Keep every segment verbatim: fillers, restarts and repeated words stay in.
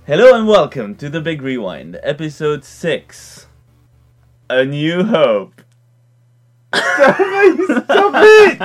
Hello and welcome to The Big Rewind, episode six. A New Hope. Stop it!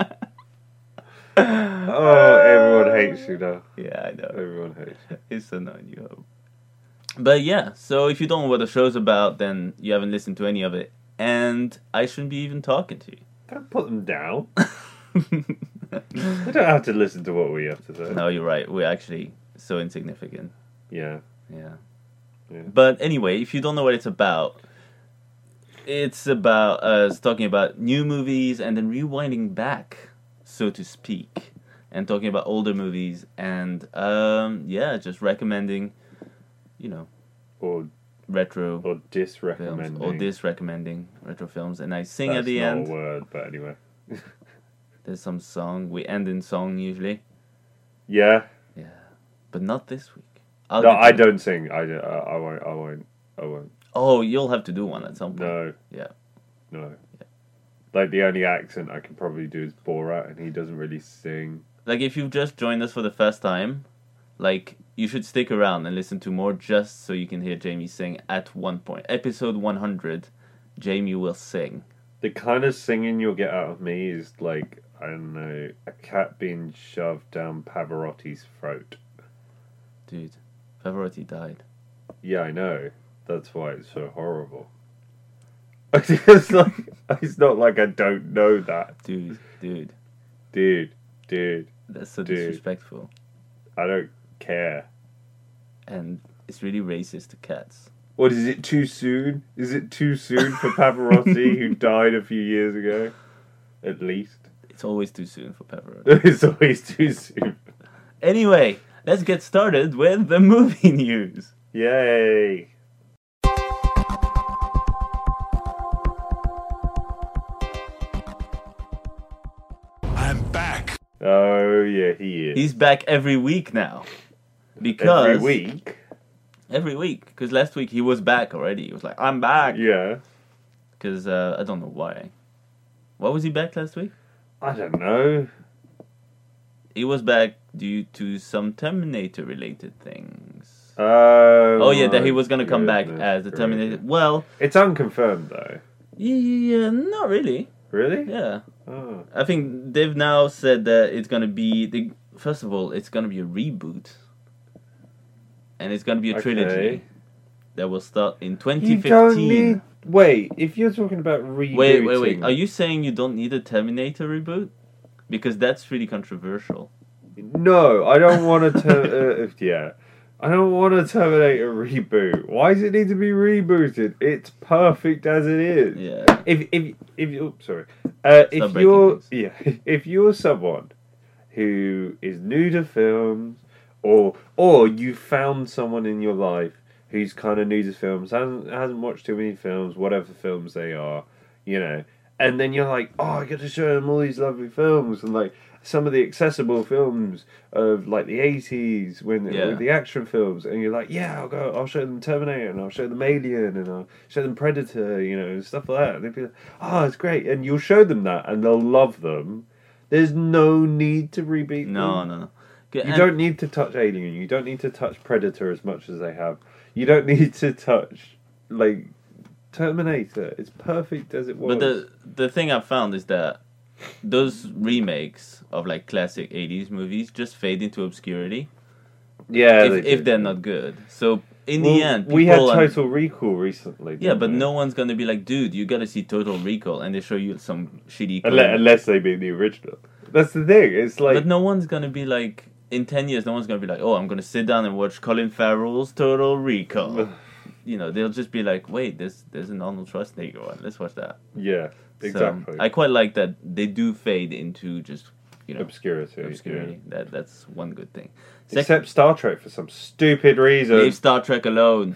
Oh, everyone hates you now. Yeah, I know. Everyone hates you. It's a No New Hope. But yeah, so if you don't know what the show's about, then you haven't listened to any of it. And I shouldn't be even talking to you. Don't put them down. They don't have to listen to what we have to say. No, you're right. We're actually so insignificant. Yeah. Yeah. Yeah. But anyway, if you don't know what it's about, it's about us talking about new movies and then rewinding back, so to speak, and talking about older movies and, um, yeah, just recommending, you know, Or retro or films, disrecommending. or disrecommending retro films. And I sing That's at the not end. a word, but anyway. There's some song. We end in song usually. Yeah. Yeah. But not this week. I'll No, get I to it. don't sing. I, uh, I won't. I won't. I won't. Oh, you'll have to do one at some point. No. Yeah. No. Yeah. Like, the only accent I can probably do is Borat, and he doesn't really sing. Like, if you've just joined us for the first time, like, you should stick around and listen to more just so you can hear Jamie sing at one point. Episode one hundred, Jamie will sing. The kind of singing you'll get out of me is like, I don't know, a cat being shoved down Pavarotti's throat. Dude, Pavarotti died. Yeah, I know. That's why it's so horrible. It's like, it's not like I don't know that. Dude, dude, Dude, dude, that's so Dude. disrespectful. I don't care. And it's really racist to cats. What, is it too soon? Is it too soon for Pavarotti, who died a few years ago? At least. It's always too soon for Pavarotti. It's always too soon. Anyway, let's get started with the movie news. Yay! I'm back. Oh, yeah, he is. He's back every week now. Because... Every week? Every week. Because last week he was back already. He was like, I'm back. Yeah. Because uh, I don't know why. Why was he back last week? I don't know. He was back due to some Terminator-related things. Oh, Oh yeah, that he my was gonna come back goodness as the Terminator. gracious. Well, It's unconfirmed, though. yeah, not really. Really? Yeah, Oh. I think they've now said that it's gonna be the first of all, it's gonna be a reboot, and it's gonna be a Okay. trilogy that will start in twenty You fifteen. don't need... Wait, if you're talking about rebooting... Wait, wait, wait. Are you saying you don't need a Terminator reboot? Because that's really controversial. No, I don't want to... Ter- uh, yeah. I don't want to terminate a reboot. Why does it need to be rebooted? It's perfect as it is. Yeah. If if if you oops, sorry, uh, if breaking you're things. yeah, if you're someone who is new to films, or or you found someone in your life who's kind of new to films, hasn't hasn't watched too many films, whatever films they are, you know, and then you're like, oh, I get to show them all these lovely films, and like some of the accessible films of like the eighties when Yeah. with the action films, and you're like, yeah, I'll go, I'll show them Terminator, and I'll show them Alien, and I'll show them Predator, you know, and stuff like that. And they'll be like, oh, it's great, and you'll show them that, and they'll love them. There's no need to reboot No, them. no, no. You don't need to touch Alien. You don't need to touch Predator as much as they have. You don't need to touch like Terminator. It's perfect as it was. But the the thing I found is that those remakes of like classic eighties movies just fade into obscurity yeah, if, they if do. they're not good. So in Well, the end, people we had are- Total Recall recently. yeah, didn't but we? no one's gonna be like, dude, you gotta see Total Recall, and they show you some shitty. Unless, Korean- unless they be the original. That's the thing. It's like but no one's gonna be like in ten years. No one's gonna be like, oh, I'm gonna sit down and watch Colin Farrell's Total Recall. You know, they'll just be like, wait, there's there's an Arnold Schwarzenegger one. Let's watch that. yeah, exactly. So, I quite like that they do fade into just you know obscurity. obscurity. That that's one good thing. Yeah. Sec- Except Star Trek for some stupid reason. leave Star Trek alone.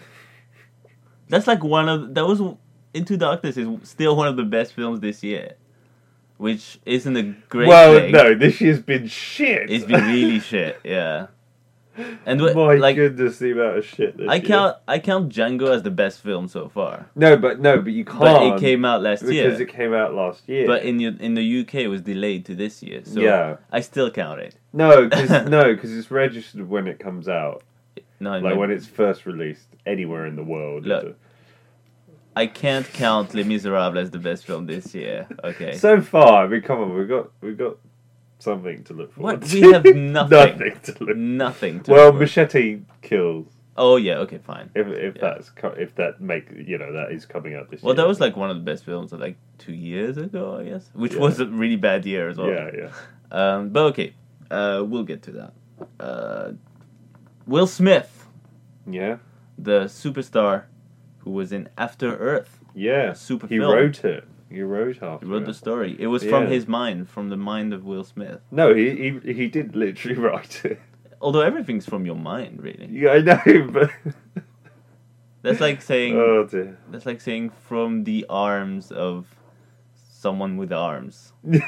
That's like one of that was Into Darkness is still one of the best films this year, which isn't a great well, thing. no, this year's been shit. It's been really shit. Yeah. And wh- My like goodness, the amount of shit this I year. count I count Django as the best film so far. No, but no, but you can't. But it came out last because year. it came out last year. But in the, in the U K it was delayed to this year. So Yeah. I still count it. no, because no, because it's registered when it comes out. No, I like mean- when it's first released anywhere in the world. Look, it's I can't count Les Miserables as the best film this year. Okay. a- so far, I mean, come on, we've got we've got something to look forward What? to. We have nothing. nothing to look. Nothing. To Well, look for. Machete Kills. Oh yeah. Okay. Fine. If if Yeah. that's co- if that make you know that is coming out this Well, year. that was like one of the best films of like two years ago, I guess, which Yeah. was a really bad year as well. yeah yeah. Um, but okay, uh, we'll get to that. Uh, Will Smith, Yeah, the superstar who was in After Earth, yeah. super he film. wrote it. He wrote half. he wrote of the it. story. It was from Yeah. his mind, from the mind of Will Smith. No, he, he he did literally write it. Although everything's from your mind, really. Yeah, I know, but That's like saying oh dear. that's like saying from the arms of someone with arms.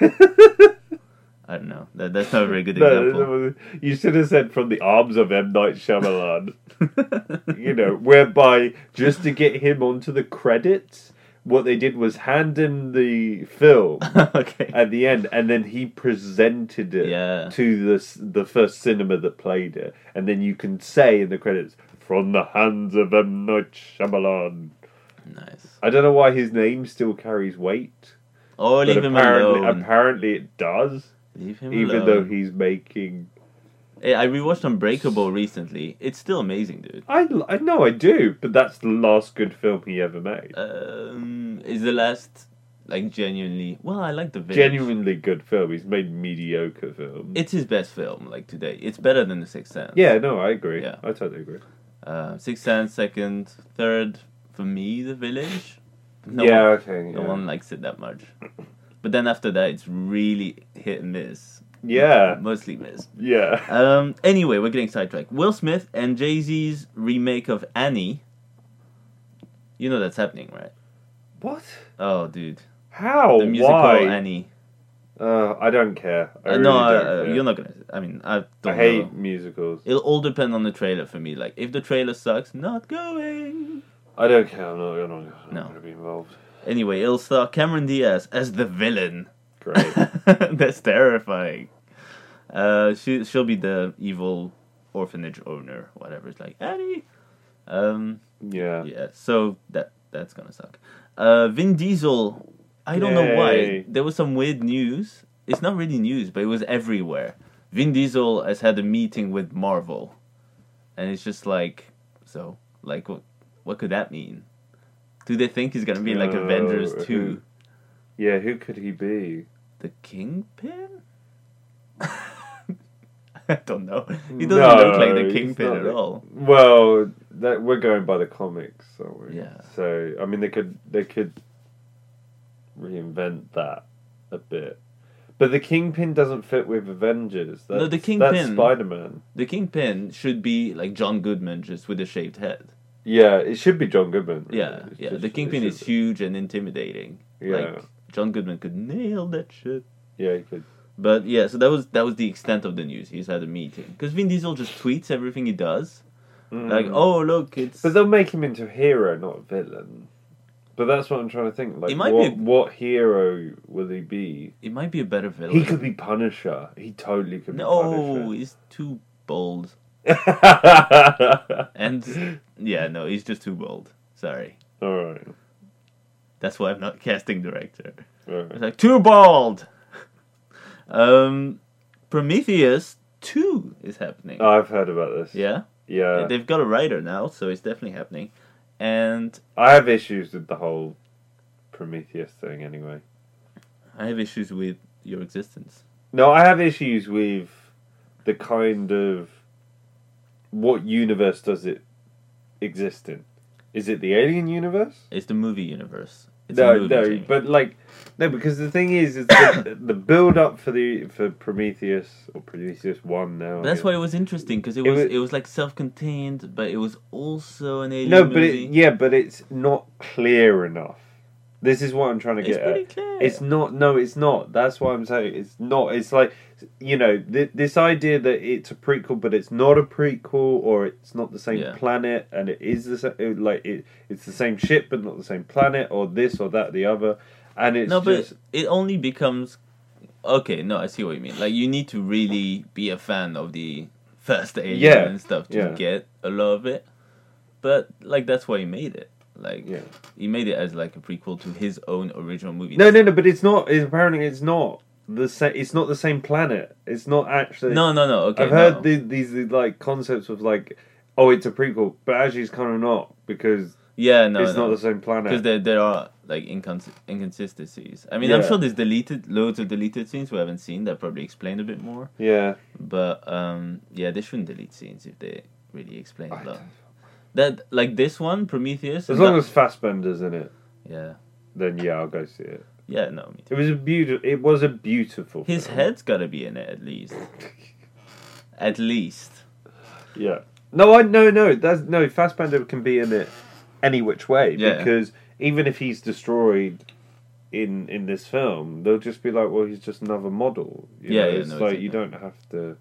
I don't know. That, that's not a very good No, example. that was- you should have said from the arms of M. Night Shyamalan. You know, whereby just to get him onto the credits, what they did was hand him the film Okay. at the end, and then he presented it Yeah. to the s- the first cinema that played it, and then you can say in the credits, "From the hands of M. Night Shyamalan." Nice. I don't know why his name still carries weight, Oh, but leave him apparently, alone. apparently it does. Leave him Even alone. though he's making, Hey, I rewatched Unbreakable recently. It's still amazing, dude. I I know I do, but that's the last good film he ever made. Um, is the last like genuinely? Well, I like the Village. Genuinely good film. He's made mediocre films. It's his best film, like today. It's better than The Sixth Sense. Yeah, no, I agree. Yeah. I totally agree. Uh, Sixth Sense, second, third for me, The Village. No yeah, one, okay. no yeah. one likes it that much. But then after that, it's really hit and miss. Yeah, Mostly miss. yeah. Um. Anyway, we're getting sidetracked. Will Smith and Jay-Z's remake of Annie. You know that's happening, right? What? Oh, dude. How? The musical Why? Annie. Uh, I don't care. I Uh, really no, don't uh, care. you're not gonna. I mean, I don't I hate know. musicals. It'll all depend on the trailer for me. Like, if the trailer sucks, not going. I don't care. I'm not, I'm not, I'm not No. going to be involved. Anyway, it'll star Cameron Diaz as the villain. Great. That's terrifying. Uh, she she'll be the evil orphanage owner, whatever. It's like Annie. Um, Yeah. yeah. So that that's gonna suck. Uh, Vin Diesel. I don't know why. Yay. There was some weird news. It's not really news, but it was everywhere. Vin Diesel has had a meeting with Marvel, and it's just like, so, like, what, what could that mean? Do they think he's gonna be like No, Avengers who- two? Yeah, who could he be? The Kingpin? I don't know. He doesn't No, look like the he's Kingpin not at the- all. Well, that we're going by the comics, aren't we? Yeah. So I mean, they could they could reinvent that a bit, but the Kingpin doesn't fit with Avengers. That's, No, the that's Kingpin- Spider Man. The Kingpin should be like John Goodman, just with a shaved head. Yeah, it should be John Goodman. really. Yeah, It's yeah. just- The it Kingpin should is be. huge and intimidating. Yeah. Like, John Goodman could nail that shit. Yeah, he could. But yeah, so that was that was the extent of the news. He's had a meeting because Vin Diesel just tweets everything he does. Mm. Like, oh look, it's. But they'll make him into a hero, not a villain. But that's what I'm trying to think. Like, It might what, be- what hero will he be? it might be a better villain. He could be Punisher. He totally could be No, he's too bold. Punisher. And yeah, no, he's just too bold. Sorry, All right. that's why I'm not casting director. All It's right. like too bold. Um, Prometheus two is happening. I've heard about this. Yeah, Yeah. they've got a writer now, so it's definitely happening. And I have issues with the whole Prometheus thing anyway. I have issues with your existence. No, I have issues with the kind of what universe does it exist in? Is it the alien universe? It's the movie universe. It's no, a movie no, thing. but like no, because the thing is, is the, the build up for the for Prometheus or Prometheus one now. I That's guess. why it was interesting because it It was was- it was like self-contained, but it was also an alien No, movie. but it, yeah, but it's not clear enough. This is what I'm trying to It's get pretty at. clear. It's not. No, it's not. That's why I'm saying it's not. It's like, you know, th- this idea that it's a prequel, but it's not a prequel, or it's not the same Yeah. planet, and it is the same. Like it, it's the same ship, but not the same planet, or this or that, or the other. And it's no, but just it only becomes okay. No, I see what you mean. Like you need to really be a fan of the first Alien Yeah, and stuff to yeah. get a lot of it. But like that's why he made it. Like Yeah. he made it as like a prequel to his own original movie. No, no, no. But it's not. It's, apparently, it's not the same. It's not the same planet. It's not actually. No, no, no. Okay, I've heard no. the, these like concepts of like, oh, it's a prequel, but actually, it's kind of not because Yeah, no, it's no. not the same planet. Because there there are like incons- inconsistencies. I mean, I'm Yeah. sure there's deleted loads of deleted scenes we haven't seen that probably explain a bit more. Yeah. But um, yeah, they shouldn't delete scenes if they really explain I a lot. don't- That like this one, Prometheus. As and long that- as Fassbender's in it, yeah, then yeah, I'll go see it. yeah, no, me too. It was a beautiful. It was a beautiful. His film. head's gotta be in it at least. At least. Yeah. No, I no no. That's no. Fassbender can be in it any which way Yeah. because even if he's destroyed in in this film, they'll just be like, well, he's just another model. You Yeah, know? yeah, It's no, like exactly. you don't have to.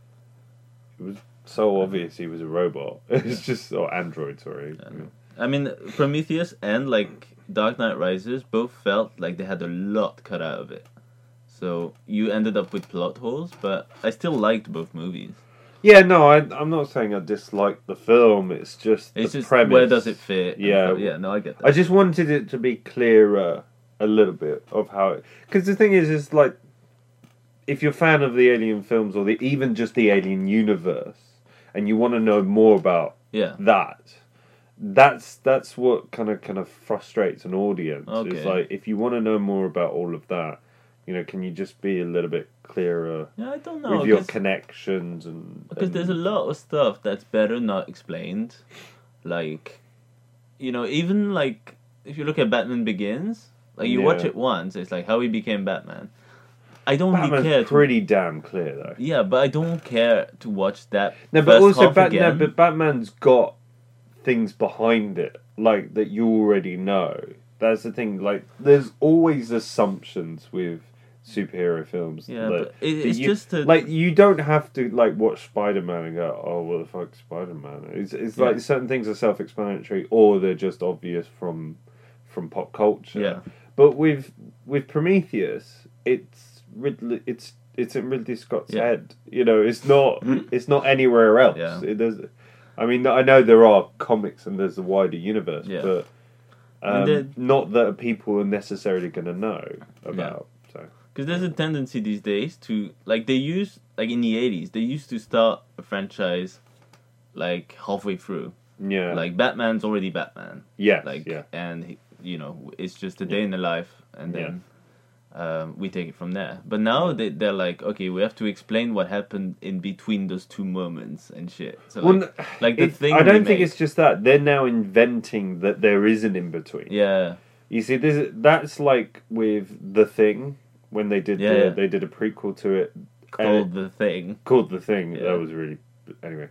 It was so obvious he was a robot. It's just or android. Sorry. I mean, Prometheus and like Dark Knight Rises both felt like they had a lot cut out of it. So you ended up with plot holes, but I still liked both movies. Yeah, no, I, I'm not saying I dislike the film. It's just It's the just premise. where does it fit? and Yeah. stuff. yeah. No, I get that. I just wanted it to be clearer a little bit of how it... Because the thing is, is like, if you're a fan of the Alien films or the even just the Alien universe, and you want to know more about yeah. that, that's that's what kind of kind of frustrates an audience. It's Okay. like, if you want to know more about all of that, you know, can you just be a little bit clearer Yeah, I don't know. with your 'cause- connections and... Because and- there's a lot of stuff that's better not explained. Like, you know, even like, if you look at Batman Begins, like you watch Yeah. it once, it's like how he became Batman. I don't really Batman's care. To, pretty damn clear, though. yeah, but I don't care to watch that. No, but first also half Bat- no, again. but Batman's got things behind it, like that you already know. That's the thing. Like, there's always assumptions with superhero films. Yeah, that- but it, that it's you, just to like you don't have to like watch Spider Man and go, "Oh, what the fuck, Spider Man?" It's it's Yeah. like certain things are self explanatory, or they're just obvious from from pop culture. Yeah. But with with Prometheus, it's Ridley. It's it's in Ridley Scott's Yeah. head. You know, it's not it's not anywhere else. Yeah. It does. I mean, I know there are comics and there's a wider universe, Yeah. but And um, then- not that people are necessarily going to know about. So because there's a tendency these days to like they use like in the eighties they used to start a franchise like halfway through. yeah, Like Batman's already Batman. yes, Like yeah, and he, you know it's just a day in the life and then um, we take it from there. But now they they're like okay we have to explain what happened in between those two moments and shit. So Well, like, like the it- thing I don't think remake- it's just that they're now inventing that there is an in between. yeah You see, this that's like with The Thing when they did Yeah, the, yeah. they did a prequel to it called the thing. called The Thing. Yeah. That was really anyway.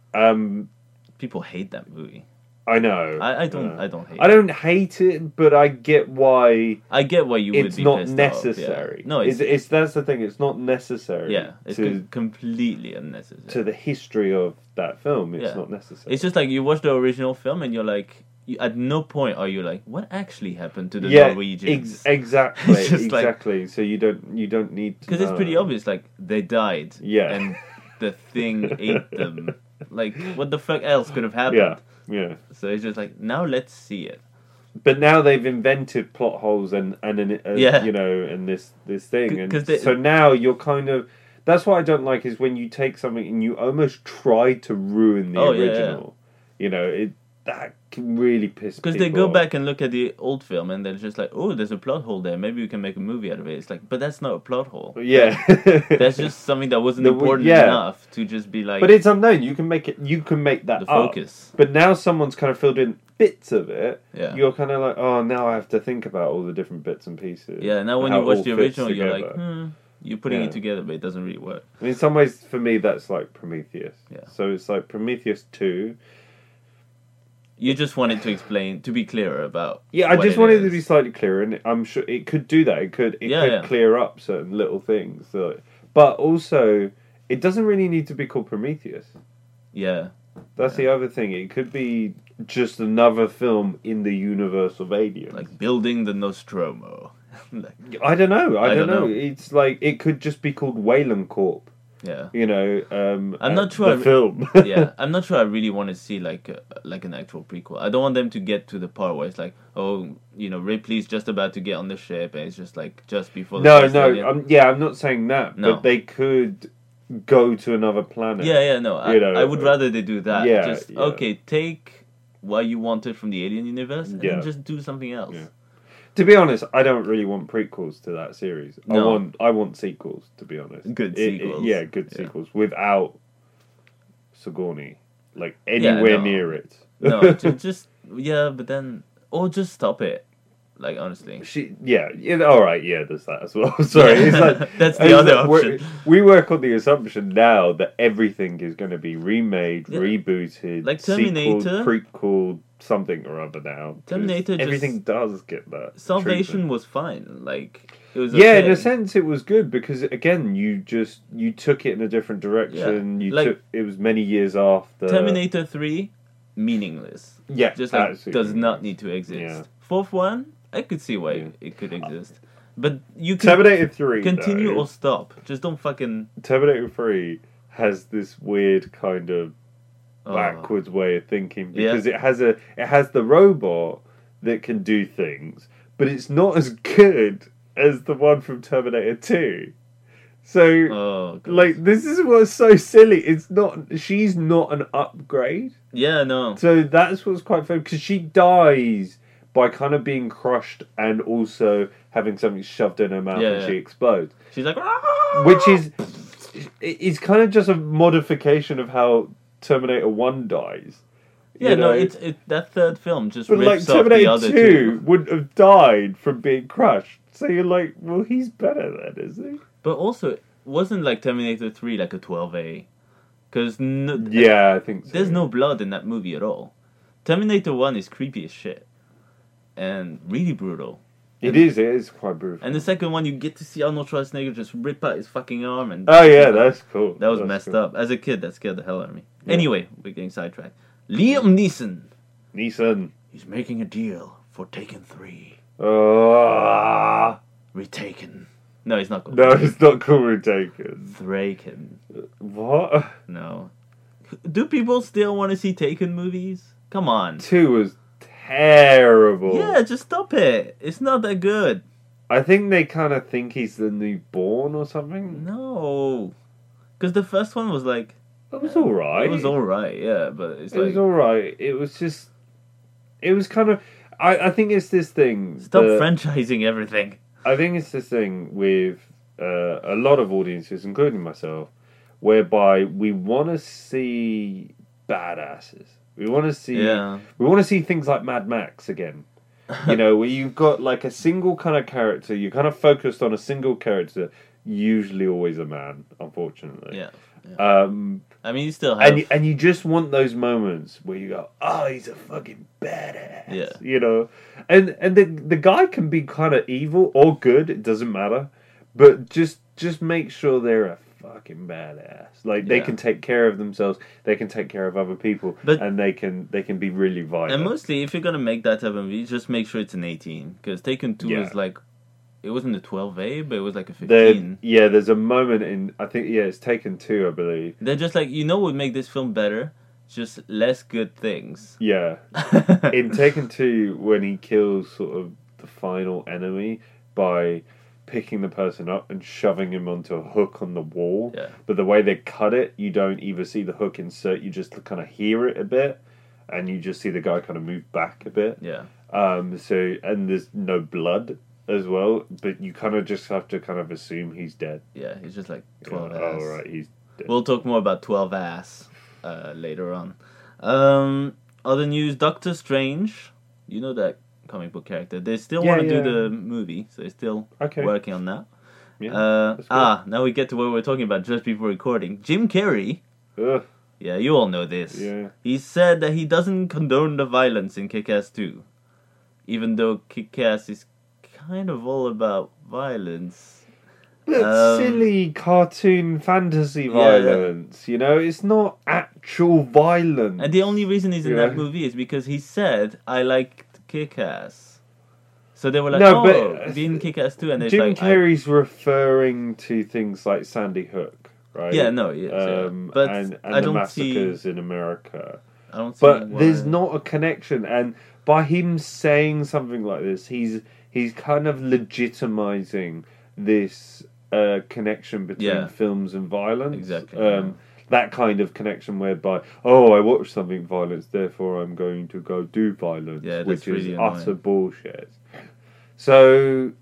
Um, People hate that movie. I know. I, I don't uh, I don't hate. I don't hate it, but I get why I get why you would it's be not pissed necessary. Off, yeah. No, it's, it's, it's that's the thing. It's not necessary. yeah, it's to com- completely unnecessary. to the history of that film. It's Yeah. not necessary. It's just like you watch the original film and you're like, you, at no point are you like, what actually happened to the yeah, Norwegians? ex- exactly, It's just like- exactly. so you don't you don't need to Because it's pretty know. obvious, like they died, Yeah. and the thing ate them. Like, what the fuck else could have happened? Yeah, yeah. So it's just like, now let's see it. But now they've invented plot holes and and an, uh, Yeah. you know and this this thing and 'Cause they- so now you're kind of that's what I don't like is when you take something and you almost try to ruin the Oh, yeah, yeah. original. You know it that can really piss Because people they go off. back and look at the old film and they're just like, oh, there's a plot hole there. Maybe we can make a movie out of it. It's like, but that's not a plot hole. Yeah, That's just something that wasn't The- important yeah. enough to just be like But it's unknown. You can make it. You can make that the up. focus. But now someone's kind of filled in bits of it. Yeah. You're kind of like, oh, now I have to think about all the different bits and pieces. Yeah, now when how you it watch all the fits original, you're like, together. hmm, you're putting Yeah. it together, but it doesn't really work. I mean, in some ways, for me, that's like Prometheus. Yeah. So it's like Prometheus two. You just wanted to explain, to be clearer about. Yeah, I what just it wanted is. to be slightly clearer, and I'm sure it could do that. It could, it Yeah, could yeah. clear up certain little things. So, but also, it doesn't really need to be called Prometheus. Yeah, That's the other thing. It could be just another film in the universe of aliens. like building the Nostromo. Like, I don't know. I, I don't, don't know. know. It's like it could just be called Wayland Corp, Yeah. You know, um, I'm uh, not sure the I- film. yeah, I'm not sure I really want to see like a, like an actual prequel. I don't want them to get to the part where it's like, oh, you know, Ripley's just about to get on the ship, and it's just like just before. The No, first no, alien. I'm, yeah, I'm not saying that, No. but they could go to another planet. Yeah, yeah, no. I, You know, I would rather they do that. yeah, just yeah. okay, take what you wanted from the Alien universe and Yeah. then just do something else. Yeah. To be honest, I don't really want prequels to that series. I No. want I want sequels. To be honest, Good It- it- sequels. yeah, good Yeah. sequels without Sigourney, like anywhere no. near it. No, ju- just yeah, but then or just stop it. Like honestly, She, yeah, yeah, all right, yeah, there's that as well. Sorry, it's like That's the it's other like we're- option. We work on the assumption now that everything is going to be remade, Yeah. rebooted, Like sequel, Terminator. prequel, something or other now. 'cause Terminator just- everything does get that. Salvation treatment. was fine. Like it was. Yeah, okay. in a sense, it was good because again, you just you took it in a different direction. Yeah, You like- took it was many years after Terminator three, meaningless. Yeah, Just like absolutely. does not need to exist. Yeah. Fourth one, I could see why Yeah. it could exist, but you can Terminator Three. continue though, or stop. Just don't fucking. Terminator Three has this weird kind of Oh. backwards way of thinking Yeah. because it has a it has the robot that can do things, but it's not as good as the one from Terminator Two. So, Oh, God. like, this is what's so silly. It's not. She's not an upgrade. yeah, no. So that's what's quite funny because she dies by kind of being crushed and also having something shoved in her mouth Yeah, and yeah. she explodes, She's like, "Ah!" which is it's kind of just a modification of how Terminator One dies. yeah, you no. know? It's it that third film just But like rips off the Terminator other Two two. wouldn't have died from being crushed. So you're like, well, he's better then, is he? But also, wasn't like Terminator three like a twelve A? Because no, Yeah, I think so. there's no blood in that movie at all. Terminator one is creepy as shit, and really brutal. It is. It is quite brutal. And the second one, you get to see Arnold Schwarzenegger just rip out his fucking arm, and Oh yeah, that's cool. that was That's messed cool. up. As a kid, that scared the hell out of me. Yeah. Anyway, we're getting sidetracked. Liam Neeson, Neeson. he's making a deal for Taken three. Oh, Retaken. No, he's not called. no, it's not cool retaken. Thraken. What? No. Do people still want to see Taken movies? Come on. Two was terrible. Yeah, just stop it. It's not that good. I think they kind of think he's the new Born or something. No. Because the first one was like... It was all right. It was alright, yeah, but it's It like... was all right. It was just. It was kind of. I, I think it's this thing. Stop that- franchising everything. I think it's this thing with uh, a lot of audiences, including myself, whereby we want to see badasses. We want to see. Yeah. We want to see things like Mad Max again. You know, where you've got like a single kind of character. You're kind of focused on a single character. Usually, always a man. Unfortunately. Yeah. Um, I mean, you still have... and you, and you just want those moments where you go, "Oh, he's a fucking badass." Yeah. You know, and and the the guy can be kind of evil or good. It doesn't matter, but just just make sure they're a fucking badass. Like they Yeah. can take care of themselves. They can take care of other people, But- and they can they can be really violent. And mostly, if you're gonna make that type of movie, just make sure it's an eighteen. Because Taken two Yeah. is like... It wasn't a twelve A, but it was like a There- fifteen. yeah, there's a moment in I think yeah, it's Taken two, I believe. They're just like, you know what would make this film better? Just less good things. Yeah, in Taken two, when he kills sort of the final enemy by picking the person up and shoving him onto a hook on the wall. Yeah. But the way they cut it, you don't even see the hook insert. You just kind of hear it a bit, and you just see the guy kind of move back a bit. Yeah. Um. So and there's no blood as well, but you kind of just have to kind of assume he's dead. Yeah, he's just like twelve Yeah, ass. oh right, he's dead. We'll talk more about twelve ass uh, later on. Um, other news: Doctor Strange. You know that comic book character. They still Yeah, want to yeah. do the movie, so they're still Okay. working on that. Yeah, uh, that's good. ah, now we get to what we were talking about just before recording. Jim Carrey. Ugh, Yeah, you all know this. yeah. He said that he doesn't condone the violence in Kick-Ass two, even though Kick-Ass is kind of all about violence. But Um, silly cartoon fantasy Yeah. violence, you know, it's not actual violence. And the only reason he's in Yeah. that movie is because he said, I liked Kick-Ass. So they were like, No, oh, but- be in Kick-Ass two, and it's Jim like, I- Carrey's referring to things like Sandy Hook. right? Yeah, no, yes, um, yeah. But and, and I the don't massacres see. in America. I don't see. But why... there's not a connection, and by him saying something like this, he's he's kind of legitimizing this uh, connection between Yeah. films and violence. Exactly, Um, yeah. That kind of connection whereby, oh, I watched something violence, therefore I'm going to go do violence, Yeah, that's which really is annoying. utter bullshit. So,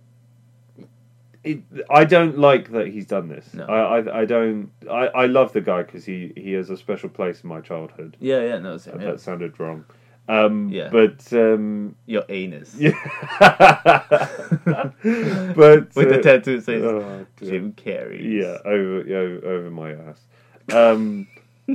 it, I don't like that he's done this. No. I, I, I don't. I, I love the guy because he, he has a special place in my childhood. Yeah, yeah, no, same. Yeah. That sounded wrong. Um, Yeah. But um, Your anus. yeah. but With the uh, tattoo it says oh, dear. Jim Carrey. Yeah, over, over over my ass. Um,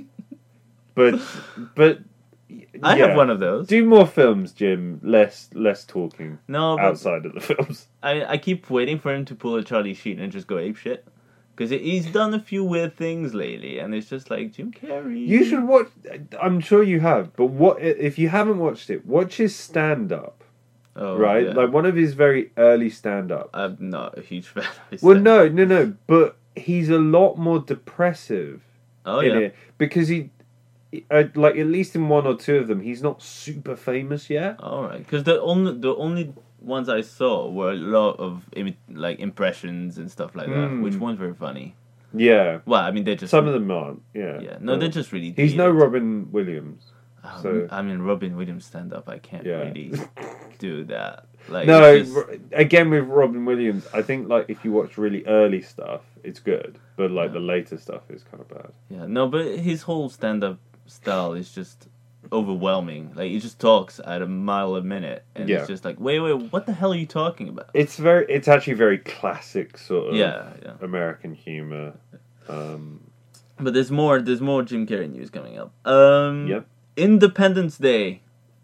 but but I yeah. have one of those. Do more films, Jim. Less less talking No, but outside of the films. I, I keep waiting for him to pull a Charlie Sheen and just go ape shit. Because he's done a few weird things lately, and it's just like, Jim Carrey. You should watch. I'm sure you have, but what if you haven't watched it? Watch his stand up. Oh, Right, yeah. like one of his very early stand up. I'm not a huge fan of his Well, stand-up. no, no, no, but he's a lot more depressive Oh, in yeah. it because he, uh, like at least in one or two of them, he's not super famous yet. Alright. Because the only, the only ones I saw were a lot of imi- like impressions and stuff like that, Mm. which weren't very funny. Yeah, Well, I mean, they're just. some of them aren't. Yeah, Yeah. No, Uh, they're just really. He's no dated. Robin Williams. Um, so- I mean, Robin Williams stand up. I can't Yeah. really do that. Like, No, it's just- r- again with Robin Williams, I think like if you watch really early stuff, it's good, but like Yeah. the later stuff is kind of bad. yeah, no, but his whole stand up style is just overwhelming. Like, he just talks at a mile a minute, and Yeah. it's just like, wait, wait, what the hell are you talking about? It's very, it's actually very classic sort of Yeah, yeah. American humor. Um, But there's more. There's more Jim Carrey news coming up. Um, Yep. Independence Day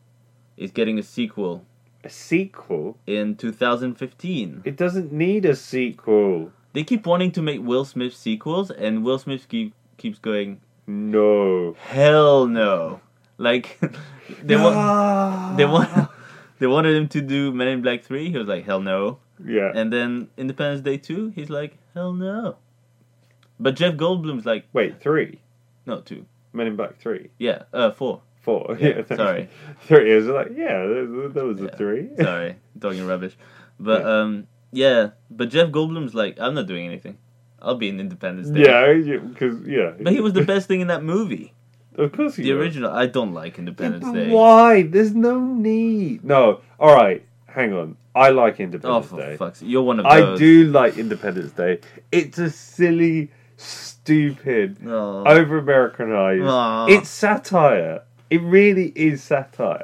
is getting a sequel a sequel. in two thousand fifteen. It doesn't need a sequel. They keep wanting to make Will Smith sequels, and Will Smith keep, keeps going, No. hell no. Like, they want, they want, they wanted him to do Men in Black three. He was like, hell no. Yeah. And then Independence Day two, he's like, hell no. But Jeff Goldblum's like, Wait, three. no, two. Men in Black three. Yeah, uh, four. Four. Yeah, thank sorry. you. Three. I was like, yeah, that, that was a Yeah. three. Sorry, talking rubbish. But Yeah. um, yeah. But Jeff Goldblum's like, I'm not doing anything. I'll be in Independence Day. Yeah, because yeah. But he was the best thing in that movie. Of course he The was. original. I don't like Independence Yeah, but Day. why? There's no need. No. All right. Hang on. I like Oh, Independence for Day. fuck's sake. You're one of I those. do like Independence Day. It's a silly, stupid, Oh. over Americanized. Aw. It's satire. It really is satire.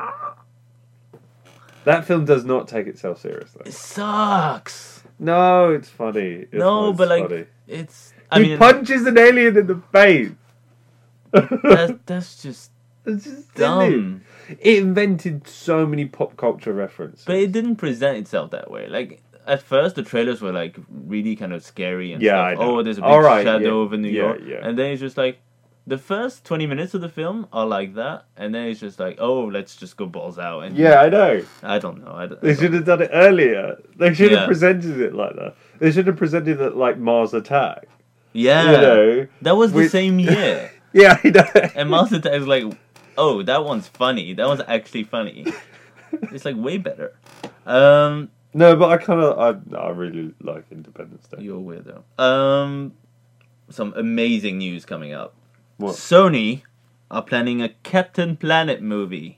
That film does not take itself seriously. It sucks. No, it's funny. It's no, it's but like, funny. it's. I he mean, punches an alien in the face. that's, that's just It's just silly. dumb. It invented so many pop culture references. But it didn't present itself that way. Like, at first, the trailers were like really kind of scary and Yeah, stuff. I know. Oh, there's a big All right, shadow yeah. over New Yeah, York. yeah. And then it's just like, the first twenty minutes of the film are like that. And then it's just like, oh, let's just go balls out. And Yeah, I know. I don't know. I don't, I They don't- should have done it earlier. They should have Yeah. presented it like that. They should have presented it like Mars Attack. Yeah. You know? That was the with- same year. Yeah, I know. And Mars Attack is like, oh, that one's funny. That one's actually funny. It's like way better. Um, No, but I kind of, I, I really like Independence Day. you're a weirdo. Um, some amazing news coming up. What? Sony are planning a Captain Planet movie.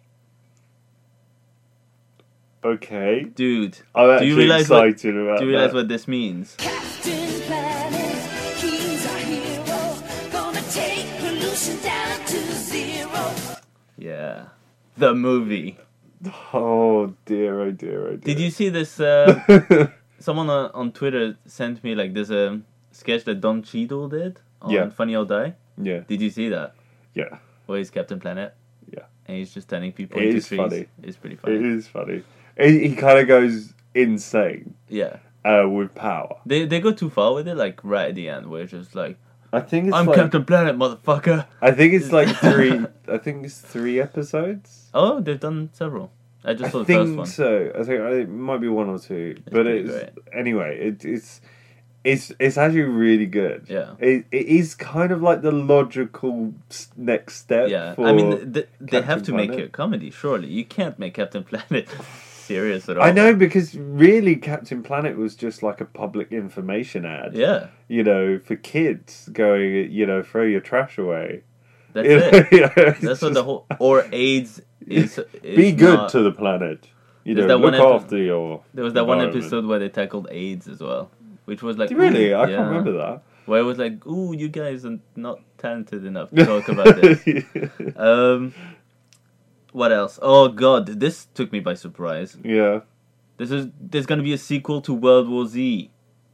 Okay. Dude, I'm do actually you realize what, excited about do you realize that. what this means? Captain Planet, he's our hero. Gonna take pollution down to zero. Yeah. The movie. Oh dear, oh dear, oh dear. Did you see this? Uh, someone on, on Twitter sent me like there's a sketch that Don Cheadle did on Yeah. Funny or Die. Yeah, Did you see that? yeah. Where he's Captain Planet Yeah. and he's just turning people It into is trees. funny. It's pretty funny. It is funny. He, he kind of goes insane Yeah. uh, with power. They they go too far with it, like right at the end, where it's just like, I think it's I'm like, Captain Planet, motherfucker. I think it's like three. I think it's three episodes. Oh, they've done several. I just saw I the first think one. so. I think it might be one or two, but pretty it's great. anyway. It, it's It's it's actually really good. Yeah. It it is kind of like the logical s- next step. Yeah, For I mean, th- they have Captain to make Planet. a comedy. Surely you can't make Captain Planet serious at all. I know, because really Captain Planet was just like a public information ad. Yeah, You know, for kids going, you know, throw your trash away. that's You know, it. you know, it's That's what just the whole or AIDS is. is be good not- to the planet. You There's know, that one look epi- after your. There was that one environment. episode where they tackled AIDS as well, which was like Really, ooh, I yeah. can't remember that. Where it was like, "Ooh, you guys are not talented enough to talk about this." Um, what else? Oh God, this took me by surprise. Yeah. This is there's gonna be a sequel to World War Z.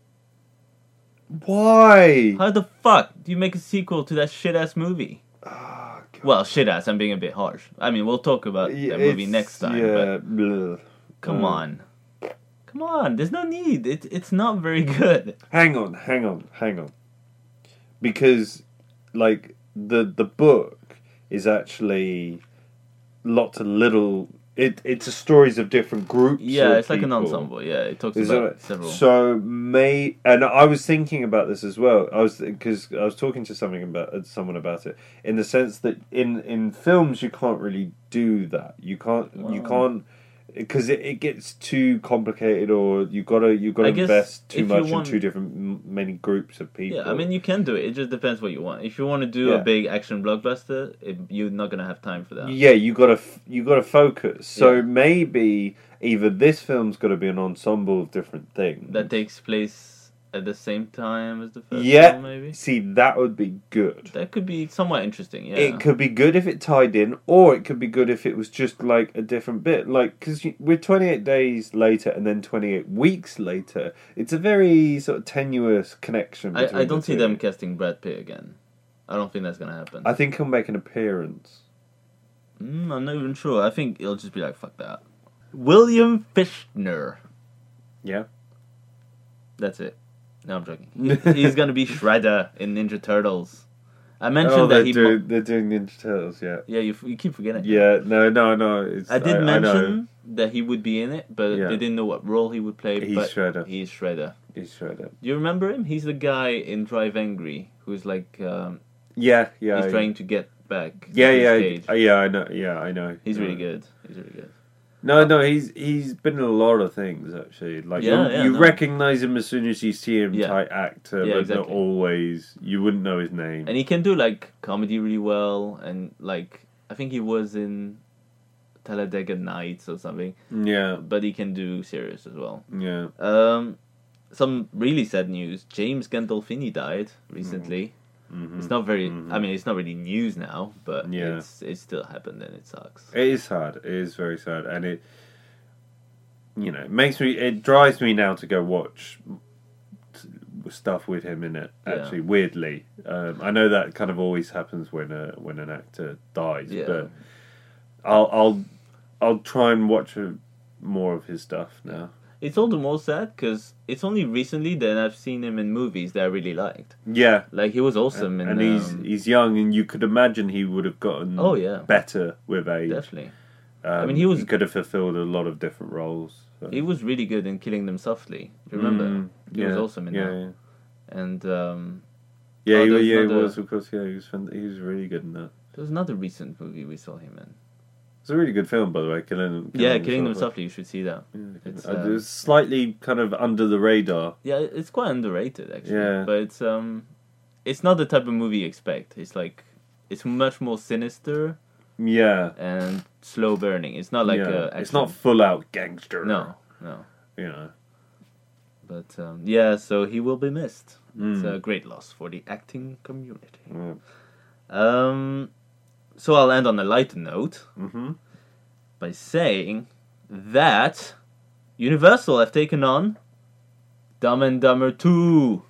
Why? How the fuck do you make a sequel to that shit ass movie? Ah, God. Well, shit ass. I'm being a bit harsh. I mean, we'll talk about Yeah, that movie it's- next time. Yeah. But bleh. come Uh, on, come on. There's no need. It, it's not very good. Hang on, hang on, hang on. Because, like, the the book is actually lots of little. It it's a stories of different groups. Yeah, of it's like an people. ensemble. Yeah, it talks Is about it? several. So may and I was thinking about this as well. I was because I was talking to something about uh, someone about it in the sense that in in films you can't really do that. You can't you Wow. can't because it, it gets too complicated, or you gotta you I gotta guess invest too if you much in want- two different m- many groups of people. Yeah, I mean, you can do it. It just depends what you want. If you want to do Yeah. a big action blockbuster, it, you're not gonna have time for that. yeah, you gotta f- you gotta focus. So Yeah. maybe either this film's got to be an ensemble of different things That takes place at the same time as the first Yeah. film, maybe. See, that would be good. That could be somewhat interesting. Yeah. It could be good if it tied in, or it could be good if it was just like a different bit. Like, because we're twenty-eight days later and then twenty-eight weeks later. It's a very sort of tenuous connection. I, between I the don't see two. them casting Brad Pitt again. I don't think that's gonna happen. I think he'll make an appearance. Mm, I'm not even sure. I think it'll just be like, fuck that. William Fichtner. Yeah. That's it. No, I'm joking. He- He's gonna be Shredder in Ninja Turtles. I mentioned Oh, that they're, he. doing, mo- they're doing Ninja Turtles, yeah. yeah, you, f- you keep forgetting. Yeah, no, no, no. It's, I did I, I know. mention that he would be in it, but Yeah. they didn't know what role he would play. He's but Shredder. He's Shredder. He's Shredder. Do you remember him? He's the guy in Drive Angry who's like um, Yeah, yeah. he's yeah. trying to get back. Yeah, to yeah, Cage. uh, yeah. I know. Yeah, I know. He's Yeah. really good. He's really good. No, no, he's he's been in a lot of things actually. Like Yeah, you, yeah, you no. recognize him as soon as you see him, Yeah. type actor, Yeah, but exactly. not always. You wouldn't know his name. And he can do like comedy really well, and like I think he was in Talladega Nights or something. Yeah, But he can do serious as well. yeah. Um, some really sad news: James Gandolfini died recently. Mm-hmm. It's not very. I mean, it's not really news now, but Yeah. it's it still happened and it sucks. It is sad. It is very sad, and it, you know, it makes me. It drives me now to go watch t- stuff with him in it. Yeah. Actually, weirdly, um, I know that kind of always happens when a when an actor dies, Yeah. but I'll I'll I'll try and watch a, more of his stuff now. It's all the more sad because it's only recently that I've seen him in movies that I really liked. Yeah. Like he was awesome, And, in, and he's um, he's young, and you could imagine he would have gotten Oh, yeah. better with age. definitely. Um, mean, he was- he could have fulfilled a lot of different roles. So. He was really good in Killing Them Softly. Do you remember? Mm, he was awesome in yeah, that. Yeah, And um, yeah, Oh, he, there's yeah, he another- was. Of course, yeah, he was. fan- He was really good in that. there was another recent movie we saw him in. It's a really good film, by the way. Killing, yeah, Killing Them Softly. You should see that. Yeah, It's, it's, um, it's slightly kind of under the radar. Yeah, it's quite underrated actually. Yeah. But it's um, it's not the type of movie you expect. It's like it's much more sinister Yeah, and slow burning. It's not like yeah. a. It's not full out gangster. No, no. you know. But um, yeah, so he will be missed. It's Mm. a great loss for the acting community. Mm. Um, so I'll end on a lighter note Mm-hmm. by saying that Universal have taken on Dumb and Dumber two.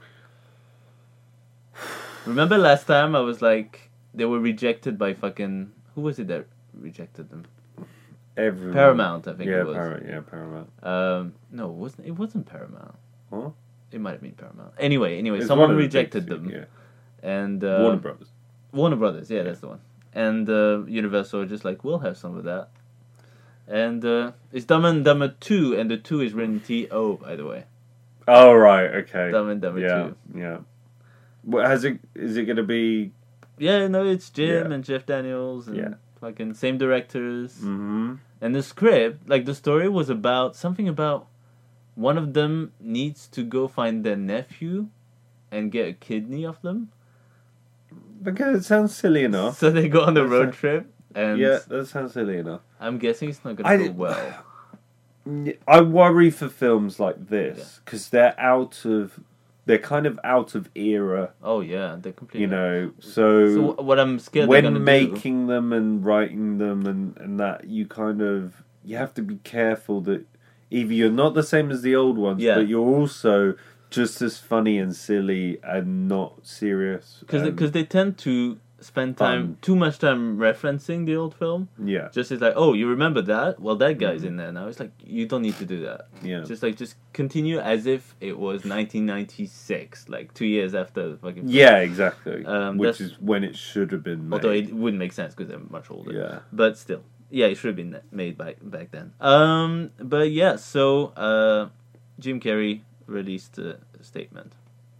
Remember last time I was like, they were rejected by fucking... Who was it that rejected them? Everyone. Paramount, I think yeah, it was. Paramount. Yeah, Paramount. Um, no, it wasn't, it wasn't Paramount. Huh? It might have been Paramount. Anyway, anyway, It's someone one of the rejected big them. two, Yeah. And uh, Warner Brothers. Warner Brothers, yeah, that's the one. And uh, Universal are just like, we'll have some of that. And uh, it's Dumb and Dumber two, and the two is written T O, by the way. Oh right, okay. Dumb and Dumber yeah, two. yeah. Well, has it? Is it going to be? Yeah, no, it's Jim Yeah. and Jeff Daniels and Yeah. fucking same directors. Mm-hmm. And the script, like the story was about something about one of them needs to go find their nephew and get a kidney off them. Okay, it sounds silly enough. So they go on a That's road a- trip, and Yeah, that sounds silly enough. I'm guessing it's not I gonna go did- well. I worry for films like this because they're out of, they're kind of out of era, Oh yeah, they're completely. you know. So, So wh- what I'm scared they're gonna when do. making them and writing them and and that, you kind of you have to be careful that either you're not the same as the old ones, Yeah. but you're also just as funny and silly and not serious. Because and- because they tend to spend time Fun. too much time referencing the old film. yeah, Just it's like, oh, you remember that? Well, that guy's in there now. It's like you don't need to do that. yeah. Just like just continue as if it was nineteen ninety-six, like two years after the fucking. Yeah, exactly. Um, Which that's- is when it should have been made. Although it wouldn't make sense because they're much older. Yeah. But still, yeah, it should have been made back back then. Um, but yeah, so uh, Jim Carrey released a statement.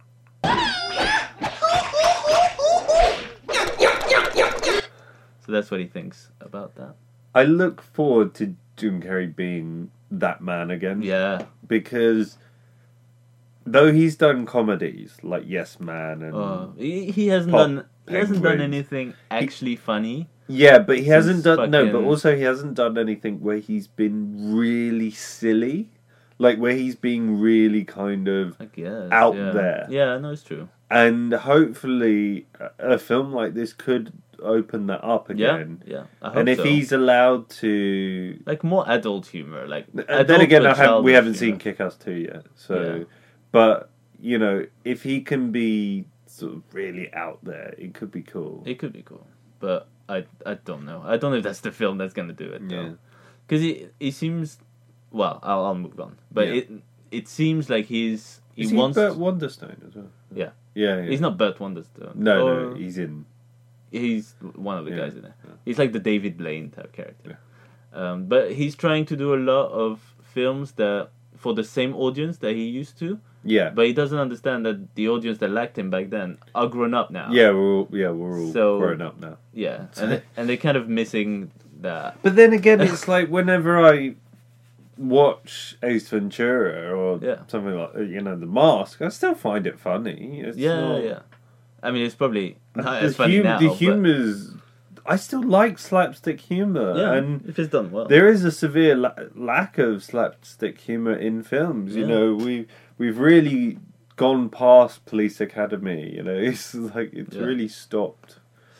So that's what he thinks about that. I look forward to Jim Carrey being that man again. Yeah. Because though he's done comedies like Yes Man and Uh, he, he hasn't Pop done he hasn't done Penguins. anything actually funny. yeah, but he hasn't Since done no, but fucking- also he hasn't done anything where he's been really silly, like where he's being really kind of. I guess. Out yeah. there. Yeah, no, it's true. And hopefully, a a film like this could open that up again. Yeah, yeah. I hope And if so. he's allowed to, like more adult humor, like and adult then again, but I have, we childish haven't humor. seen Kick-Ass two yet. So, Yeah. but you know, if he can be sort of really out there, it could be cool. It could be cool, but I I don't know. I don't know if that's the film that's gonna do it. Yeah. Because it it seems. Well, I'll I'll move on. But Yeah. it it seems like he's he Is he wants. Burt Wonderstone as well? Yeah. Yeah, yeah. He's not Burt Wonderstone. No, Or- no, he's in. He's one of the Yeah, guys in there. yeah. He's like the David Blaine type character. Um, but he's trying to do a lot of films that for the same audience that he used to. Yeah, But he doesn't understand that the audience that liked him back then are grown up now. yeah, we're all, yeah, we're all So- grown up now. Yeah, and they, and they're kind of missing that. But then again, it's like whenever I watch Ace Ventura or Yeah. something like you know The Mask, I still find it funny. It's Yeah, not- yeah. I mean, it's probably not the as funny hum- now. The but- humor's. I still like slapstick humor, yeah, and if it's done well. there is a severe la- lack of slapstick humor in films. You Yeah. know, we we've really gone past Police Academy. You know, it's like it's Yeah. really stopped.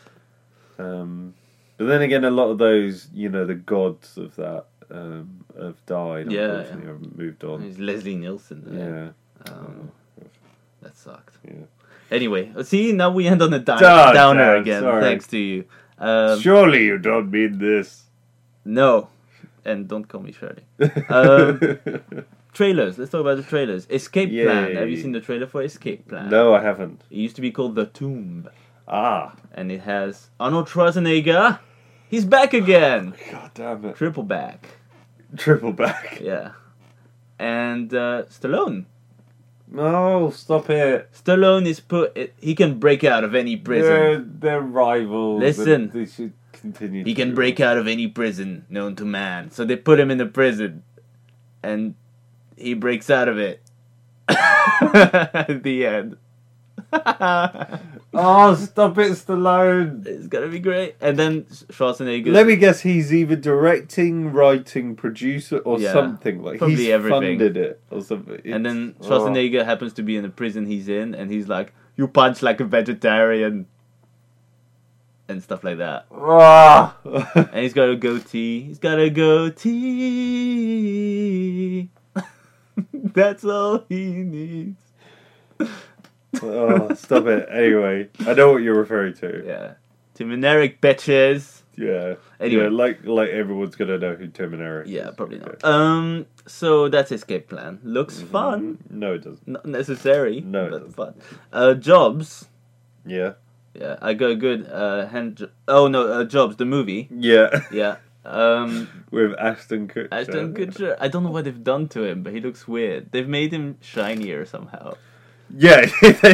Um, but then again, a lot of those, you know, the gods of that um, have died. Yeah, Unfortunately, have moved on. There's Leslie Nielsen. There. Yeah, Um, that sucked. yeah. Anyway, see, now we end on a di- Done, downer Dan, again. sorry. Thanks to you. Um, Surely you don't mean this. No, and don't call me Shirley. Um, trailers. Let's talk about the trailers. Escape Plan. Have you Yay. seen the trailer for Escape Plan? No, I haven't. It used to be called The Tomb, Ah, and it has Arnold Schwarzenegger. He's back again. god damn it! Triple back. Triple back. Yeah. And uh, Stallone. No, stop it. Stallone is put. He can break out of any prison. They're, they're rivals. Listen. They should continue. He to can be break out of any prison known to man. So they put him in the prison, and he breaks out of it. At the end. Oh, stop it, Stallone. It's gonna be great. And then Schwarzenegger. Let me guess, he's either directing, writing, producer, or Yeah, something. Like probably he's everything. funded it or something. And then It's- Schwarzenegger happens to be in the prison he's in, and he's like, "You punch like a vegetarian," and stuff like that. Oh. Ah. And he's got a goatee. He's got a goatee. That's all he needs. Oh, stop it. Anyway, I know what you're referring to. Yeah. Tim and Eric, bitches. Yeah. Anyway. Yeah, like like everyone's gonna know who Tim and Eric Yeah, is. probably not. Okay. Um, so that's Escape Plan. Looks fun. No, it doesn't. Not necessary, No, it but doesn't. fun. Uh, Jobs. Yeah. Yeah, I got a good uh, hand. Jo- oh no, uh, Jobs, the movie. Yeah. Yeah, Um, with Ashton Kutcher. Ashton Kutcher, I don't know what they've done to him, but he looks weird. They've made him shinier somehow. Yeah,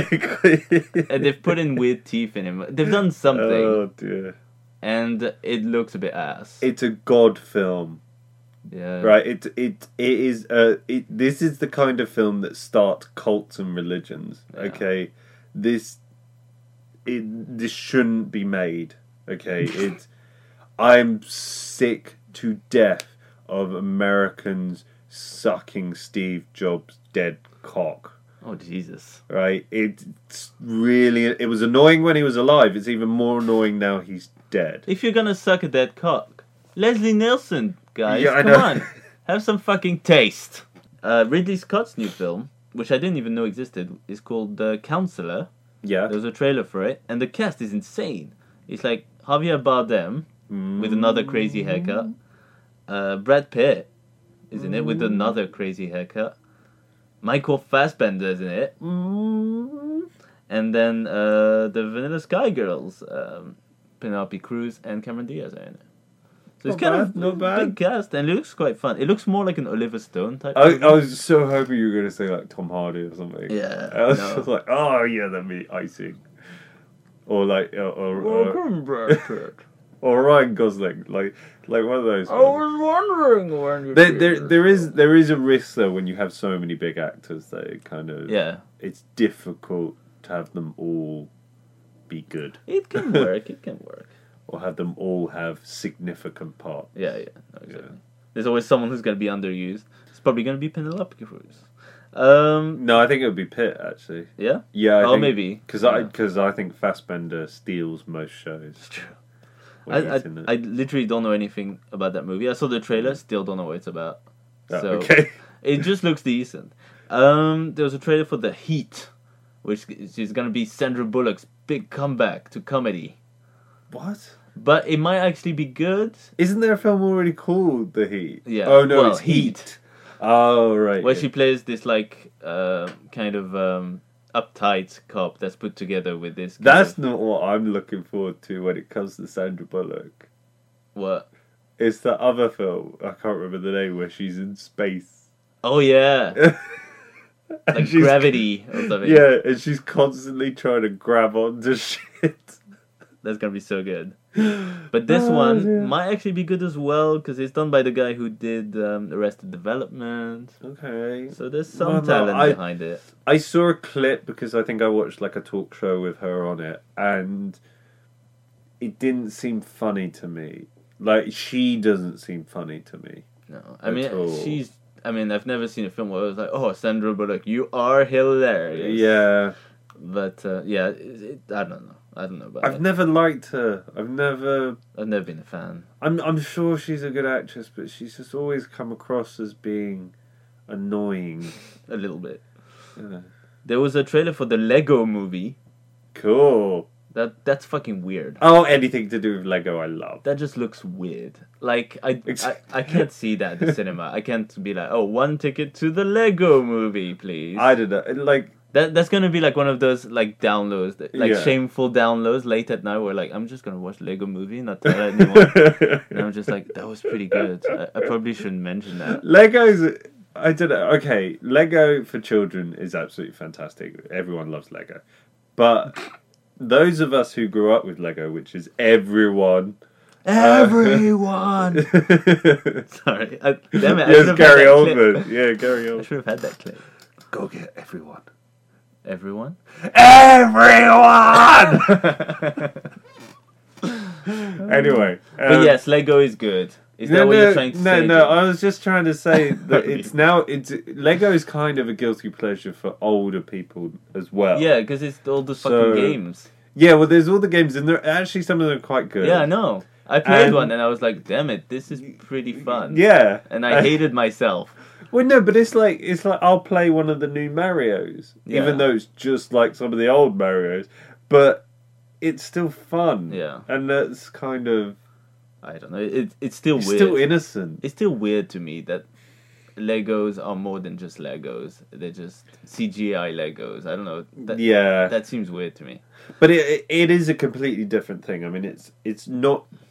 And they've put in weird teeth in him. They've done something. Oh dear. And it looks a bit ass. It's a god film, Yeah. right? It it it is. Uh, it this is the kind of film that starts cults and religions. Yeah. Okay, this it this shouldn't be made. Okay, it's. I'm sick to death of Americans sucking Steve Jobs' dead cock. Oh, Jesus. Right? It's really. It was annoying when he was alive. It's even more annoying now he's dead. If you're gonna suck a dead cock, Leslie Nielsen, guys, Yeah, I come know. on. Have some fucking taste. Uh, Ridley Scott's new film, which I didn't even know existed, is called The Counselor. Yeah. There was a trailer for it, and the cast is insane. It's like Javier Bardem with another crazy haircut. Uh, Brad Pitt is in it with another crazy haircut. Michael Fassbender's in it. And then uh, the Vanilla Sky Girls, um, Penelope Cruz and Cameron Diaz are in it. So it's Not kind bad, of not bad. big cast, and it looks quite fun. It looks more like an Oliver Stone type. I, movie. I was so hoping you were going to say like Tom Hardy or something. Yeah, I was no. just like, oh yeah, that'd be icing. Or like, uh, or or, Welcome, Brad Pitt. or Ryan Gosling, like like one of those. I was wondering when you. There, there, there is there is a risk though when you have so many big actors that it kind of Yeah, it's difficult to have them all be good it can work. It can work. or have them all have significant parts. Yeah, yeah, no, exactly. There's always someone who's gonna be underused. It's probably gonna be Penelope Cruz. Um, No, I think it would be Pitt actually. yeah. Yeah, I Oh, think, maybe. because I Yeah. because I think Fassbender steals most shows. It's true. when I, he's I, in it. I literally don't know anything about that movie. I saw the trailer, still don't know what it's about. Oh, So okay. it just looks decent. Um, there was a trailer for The Heat, which is going to be Sandra Bullock's big comeback to comedy. What? But it might actually be good. Isn't there a film already called The Heat? Yeah. Oh no, Well, it's Heat. Oh right. Where yeah. she plays this like uh, kind of um, uptight cop that's put together with this. kind That's of- not what I'm looking forward to when it comes to Sandra Bullock. what? It's the other film. I can't remember the name where she's in space. Oh yeah, like She's- Gravity or something. Yeah, and she's constantly trying to grab onto shit. That's gonna be so good. But this Oh, one dear. might actually be good as well because it's done by the guy who did um, Arrested Development. Okay. So there's some Well, no, talent I- behind it. I saw a clip because I think I watched like a talk show with her on it, and it didn't seem funny to me. Like she doesn't seem funny to me. No, I At mean all. she's. I mean, I've never seen a film where I was like, "Oh, Sandra Bullock, you are hilarious." Yeah, But uh, yeah, it, it, I don't know. I don't know about I've it. never liked her. I've never. I've never been a fan. I'm I'm sure she's a good actress, but she's just always come across as being annoying. A little bit. Yeah. There was a trailer for the Lego Movie. Cool. That that's fucking weird. Oh, anything to do with Lego, I love. That just looks weird. Like I, Ex- I, I can't see that at the cinema. I can't be like, oh, one ticket to the Lego Movie, please. I don't know. Like, that that's gonna be like one of those like downloads, that, like Yeah. shameful downloads late at night, where like I'm just gonna watch Lego Movie, not tell anyone. And I'm just like, that was pretty good. I, I probably shouldn't mention that. Lego's. I don't know. Okay, Lego for children is absolutely fantastic. Everyone loves Lego, but those of us who grew up with Lego, which is everyone. Everyone. Sorry, I, damn it. I Yes, should have Gary had that clip. Oldman. Yeah, Gary I Oldman. should have had that clip. Go get everyone. Everyone. Everyone. Anyway, But um, yes, Lego is good. Is that no, what no, you're trying to no, say? no. Jim? I was just trying to say that Okay. it's now it's Lego is kind of a guilty pleasure for older people as well. Yeah, because it's all the So- fucking games. yeah. Well, there's all the games, and they're actually some of them are quite good. Yeah, I know. I played And- one and I was like, damn it, this is pretty fun. Yeah, And I hated myself. Well, no, but it's like it's like I'll play one of the new Mario's, Yeah. even though it's just like some of the old Mario's, but it's still fun. Yeah. and that's kind of I don't know. It, it's still it's weird. still innocent. It's still weird to me that Legos are more than just Legos. They're just C G I Legos. I don't know. That, yeah, That seems weird to me. but it it is a completely different thing. I mean, it's it's not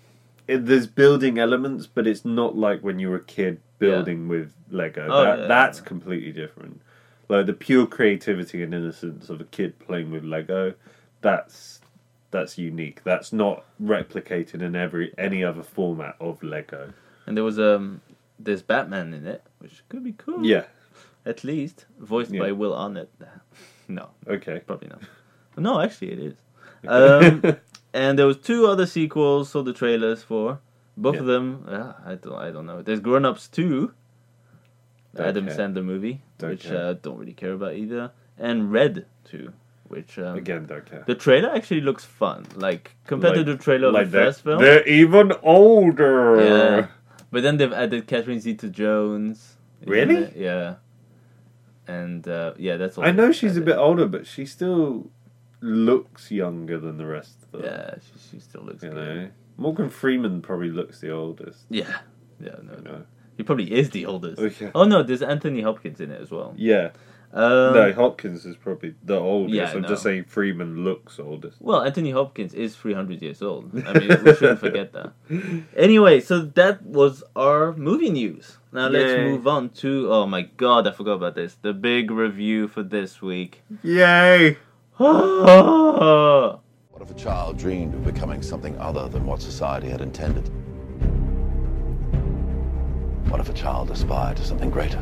it, there's building elements, but it's not like when you were a kid building yeah. with Lego. Oh, that, yeah, that's yeah. completely different. Like the pure creativity and innocence of a kid playing with Lego, that's that's unique. That's not replicated in every any other format of Lego. And there was um, there's Batman in it, which could be cool. Yeah. At least voiced Yeah. by Will Arnett. No, Okay. probably not. No, actually, it is. Um, and there was two other sequels. Saw the trailers for both Yeah. of them. Uh, I don't. I don't know. There's Grown Ups two, the Don't Adam care. Sandler movie, Don't which care. I uh, don't really care about either, and Red two, which um, Again, don't care. the trailer actually looks fun. Like compared to the trailer of like the they're, first film. they're even older. Yeah, but then they've added Catherine Zeta-Jones. isn't Really? it? Yeah. And uh, yeah, that's all. I know they've she's a added. bit older, but she still looks younger than the rest of them. Yeah, she, she still looks You good. know, Morgan Freeman probably looks the oldest. Yeah, yeah, no, You know. he probably is the oldest. Okay. Oh no, there's Anthony Hopkins in it as well. Yeah. Um, no, Hopkins is probably the oldest. yeah, I'm no. just saying Freeman looks oldest. Well, Anthony Hopkins is three hundred years old. I mean, we shouldn't forget that. Anyway, so that was our movie news. Now let's Yay. move on to. Oh my god, I forgot about this. The big review for this week. Yay! What What if a child dreamed of becoming something other than what society had intended? What if a child aspired to something greater?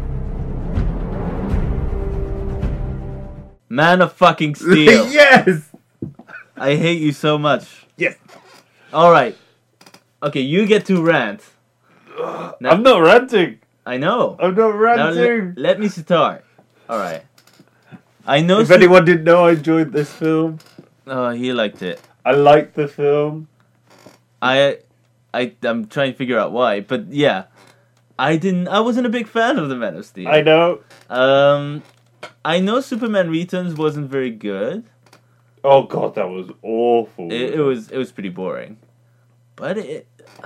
Man of fucking Steel. Yes! I hate you so much. Yes! Alright. Okay, you get to rant. Now- I'm not ranting! I know. I'm not Now, ranting! le- let me start. Alright. I know. if Su- anyone didn't know, I enjoyed this film. Oh, he liked it. I liked the film. I, I, I'm trying to figure out why, but yeah, I didn't. I wasn't a big fan of the Man of Steel. I know. Um, I know Superman Returns wasn't very good. Oh god, that was awful. It, it was. It was pretty boring, but it.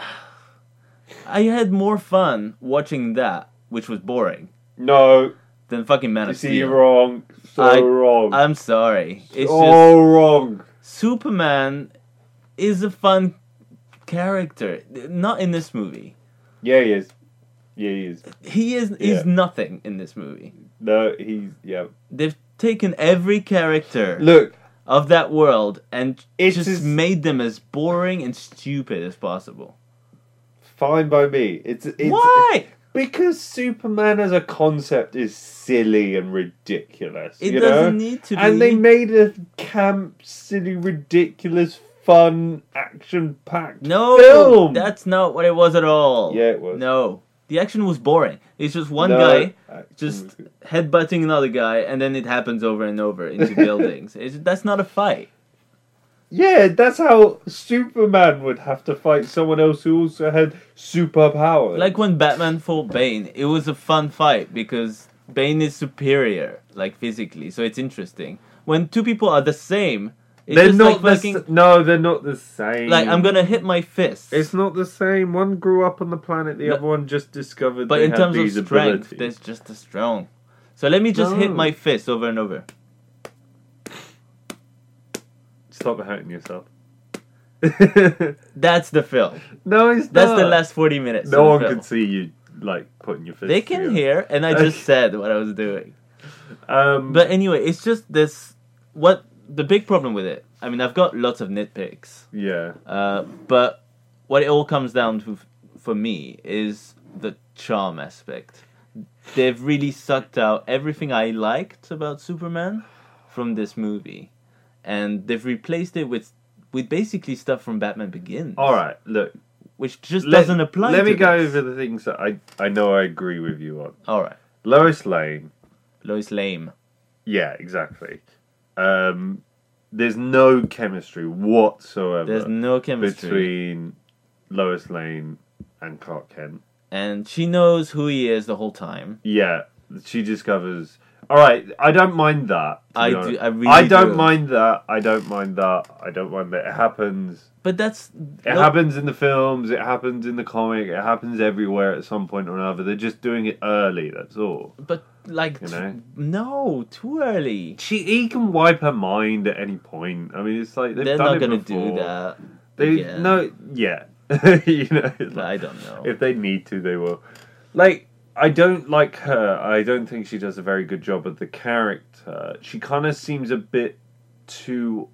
I had more fun watching that, which was boring, No, than fucking Man you of see, Steel. you're wrong. So I- wrong. I'm sorry. It's so just wrong. Superman is a fun character. Not in this movie. Yeah, he is. Yeah, he is. He is Yeah. is nothing in this movie. No, he's yeah. They've taken every character Look, of that world and It's just just- made them as boring and stupid as possible. fine by me. It's, it's Why? Because Superman as a concept is silly and ridiculous. It you doesn't know? need to be. And they made a camp, silly, ridiculous, fun, action-packed No, film. that's not what it was at all. Yeah, it was. No. The action was boring. It's just one No, guy action just was good. headbutting another guy, and then it happens over and over into buildings. It's, that's not a fight. Yeah, that's how Superman would have to fight someone else who also had superpowers. Like when Batman fought Bane, it was a fun fight because Bane is superior, like physically, so it's interesting. When two people are the same, it's they're just not like the fucking. s- no, they're not the same. Like I'm gonna hit my fist. It's not the same. One grew up on the planet, the No. other one just discovered. but they in had terms of these strength, abilities. there's just as strong. So let me just hit No. my fist over and over. Stop hurting yourself. That's the film. No, it's That's not. the last forty minutes. No of one the film. can see you like putting your fist. They can together. hear, and I just said what I was doing. Um, But anyway, it's just this. What the big problem with it? I mean, I've got lots of nitpicks. yeah, Uh, but what it all comes down to f- for me is the charm aspect. They've really sucked out everything I liked about Superman from this movie, and they've replaced it with with basically stuff from Batman Begins. all right. Look, which just let- doesn't apply. Let to me go this. over the things that I I know I agree with you on. All right, Lois Lane. Lois Lane. Yeah, exactly. Um, there's no chemistry whatsoever There's no chemistry, between Lois Lane and Clark Kent. and she knows who he is the whole time. Yeah, she discovers. All right, I don't mind that. to I be do- honest. I really I don't do. mind that. I don't mind that. I don't mind that. It happens. But that's It Lo- happens in the films. It happens in the comic. It happens everywhere at some point or another. They're just doing it early. That's all. But like, You t- know? no, too early. She he can wipe her mind at any point. I mean, it's like they've They're done not it gonna before. do that. They again. no, yeah, you know, I don't know. if they need to, they will. Like, I don't like her. I don't think she does a very good job of the character. She kind of seems a bit too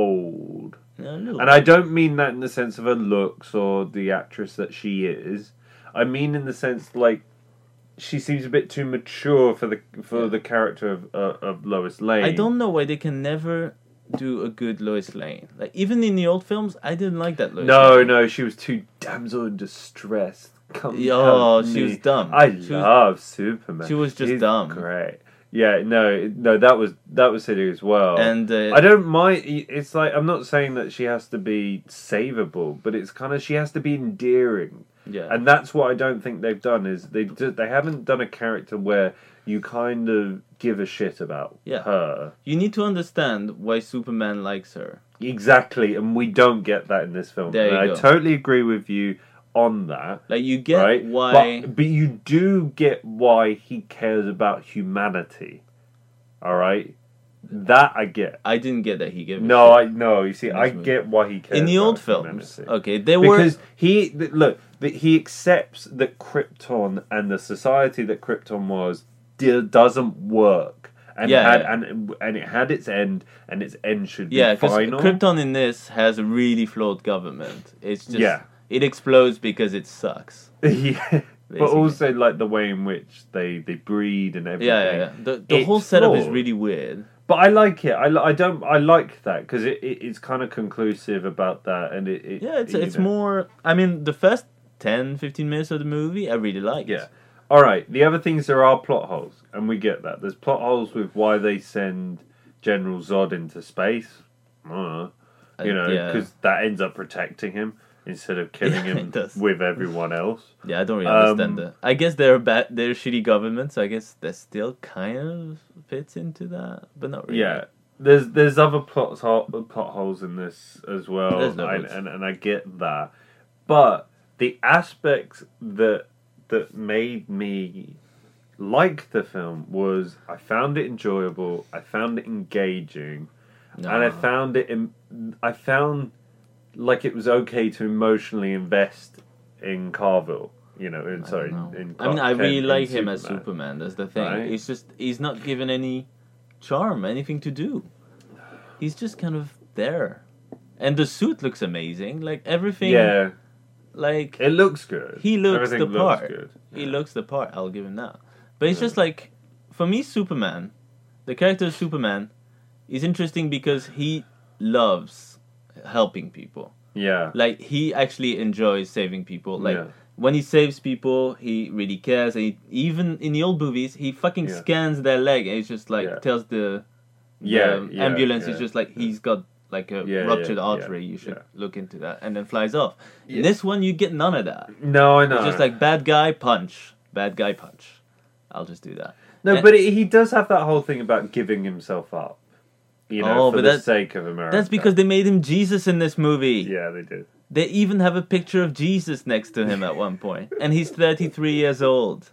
old. Yeah, a little And I don't mean that in the sense of her looks or the actress that she is. I mean in the sense, like, she seems a bit too mature for the for Yeah. the character of uh, of Lois Lane. I don't know why they can never do a good Lois Lane. Like, even in the old films, I didn't like that Lois No, Lane. no, she was too damsel in distress. Come Oh, help she me. was dumb. I She was- love Superman. she was just He's dumb. Great. Yeah, no, no, that was that was silly as well. And uh, I don't mind. It's like, I'm not saying that she has to be savable, but it's kind of, she has to be endearing, yeah. and that's what I don't think they've done. Is they do, they haven't done a character where you kind of give a shit about Yeah. her. You need to understand why Superman likes her. Exactly, and we don't get that in this film. There and you I go. totally agree with you on that. Like, you get right? why... But, but you do get why he cares about humanity. All right? That I get. I didn't get that he gave a No, I shit. no. You see, In I this movie. get why he cares In the about old films, humanity. okay, there were... Because he th- look, that he accepts that Krypton and the society that Krypton was d- doesn't work, and Yeah, had yeah. and and it had its end, and its end should Yeah, be because final. Krypton in this has a really flawed government. It's just... Yeah. It explodes because it sucks. yeah, but Basically. also like the way in which they they breed and everything. Yeah, yeah, yeah. The, the It's whole setup is flawed. really weird. But I like it. I, li- I don't. I like that because it, it it's kind of conclusive about that, and it. it Yeah, it's you it's know. more... I mean, the first ten, fifteen minutes of the movie, I really liked. Yeah. All right. The other things, there are plot holes, and we get that. There's plot holes with why they send General Zod into space. Uh, you Uh, know, yeah. because that ends up protecting him instead of killing Yeah, him it does. with everyone else. Yeah, I don't really Um, understand that. I guess they're bad. They're shitty governments. So I guess that still kind of fits into that, but not really. Yeah. There's there's other plot hole, plot holes in this as well, There's I, loads. and and I get that, but the aspects that that made me like the film was I found it enjoyable, I found it engaging, No. and I found it im- I found like it was okay to emotionally invest in Carville. You know, in, I sorry, don't know. in I mean, Clark I really Kent in like him as Superman. Superman. That's the thing. Right. He's just he's not given any charm, anything to do. He's just kind of there, and the suit looks amazing. Like everything. Yeah, Like it looks good. he looks Everything the looks part. good. He Yeah. looks the part. I'll give him that. But it's just like, for me, Superman, the character of Superman, is interesting because he loves helping people. Yeah. Like, he actually enjoys saving people. Like, Yeah. when he saves people, he really cares. And he, even in the old movies, he fucking Yeah. scans their leg and he's just like, Yeah. tells the, the Yeah, yeah, ambulance, yeah. he's just like, he's got like a Yeah, ruptured yeah, artery, yeah, you should yeah. look into that. And then flies off. In Yeah. this one, you get none of that. No, I know. It's just like, bad guy, punch. Bad guy, punch. I'll just do that. no, and- but it, he does have that whole thing about giving himself up. You know, Oh, for but the that- sake of America. That's because they made him Jesus in this movie. Yeah, they did. They even have a picture of Jesus next to him at one point, and he's thirty-three years old.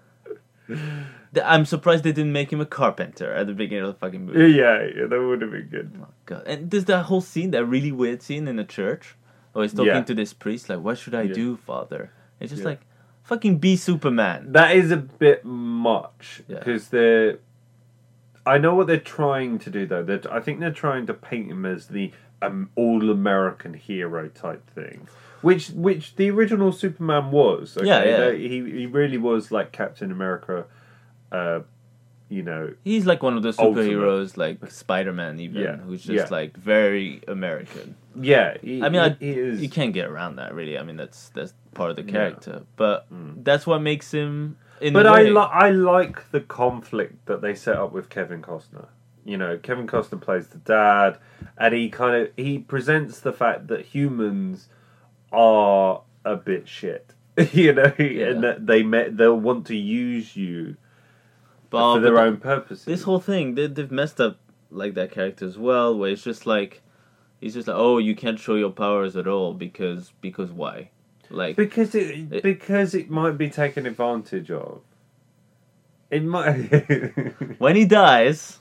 The- I'm surprised they didn't make him a carpenter at the beginning of the fucking movie. Yeah, yeah, that would have been good. Oh, God. And there's that whole scene, that really weird scene in the church, where he's talking Yeah. to this priest, like, "What should I Yeah. do, Father?" It's just Yeah. like, fucking be Superman. That is a bit much Yeah. because they're. I know what they're trying to do though. They're, I think they're trying to paint him as the um, all-American hero type thing, which which the original Superman was. Okay? Yeah, yeah. They- He he really was like Captain America. Uh, you know, He's like one of the Ultimate. superheroes, like Spider-Man, even, Yeah, who's just yeah. like very American. yeah. He, I mean, I, he, he is. you can't get around that, really. I mean, that's that's part of the Yeah. character, but that's what makes him. In But a I way, li- I like the conflict that they set up with Kevin Costner. You know, Kevin Costner plays the dad, and he kind of he presents the fact that humans are a bit shit. You know, Yeah. and that they me- they'll want to use you but, for their but own purposes. This whole thing, they, they've messed up like that character as well, where it's just like, he's just like, oh, you can't show your powers at all because because why? Like, because it, It- because it might be taken advantage of. It might. when he dies.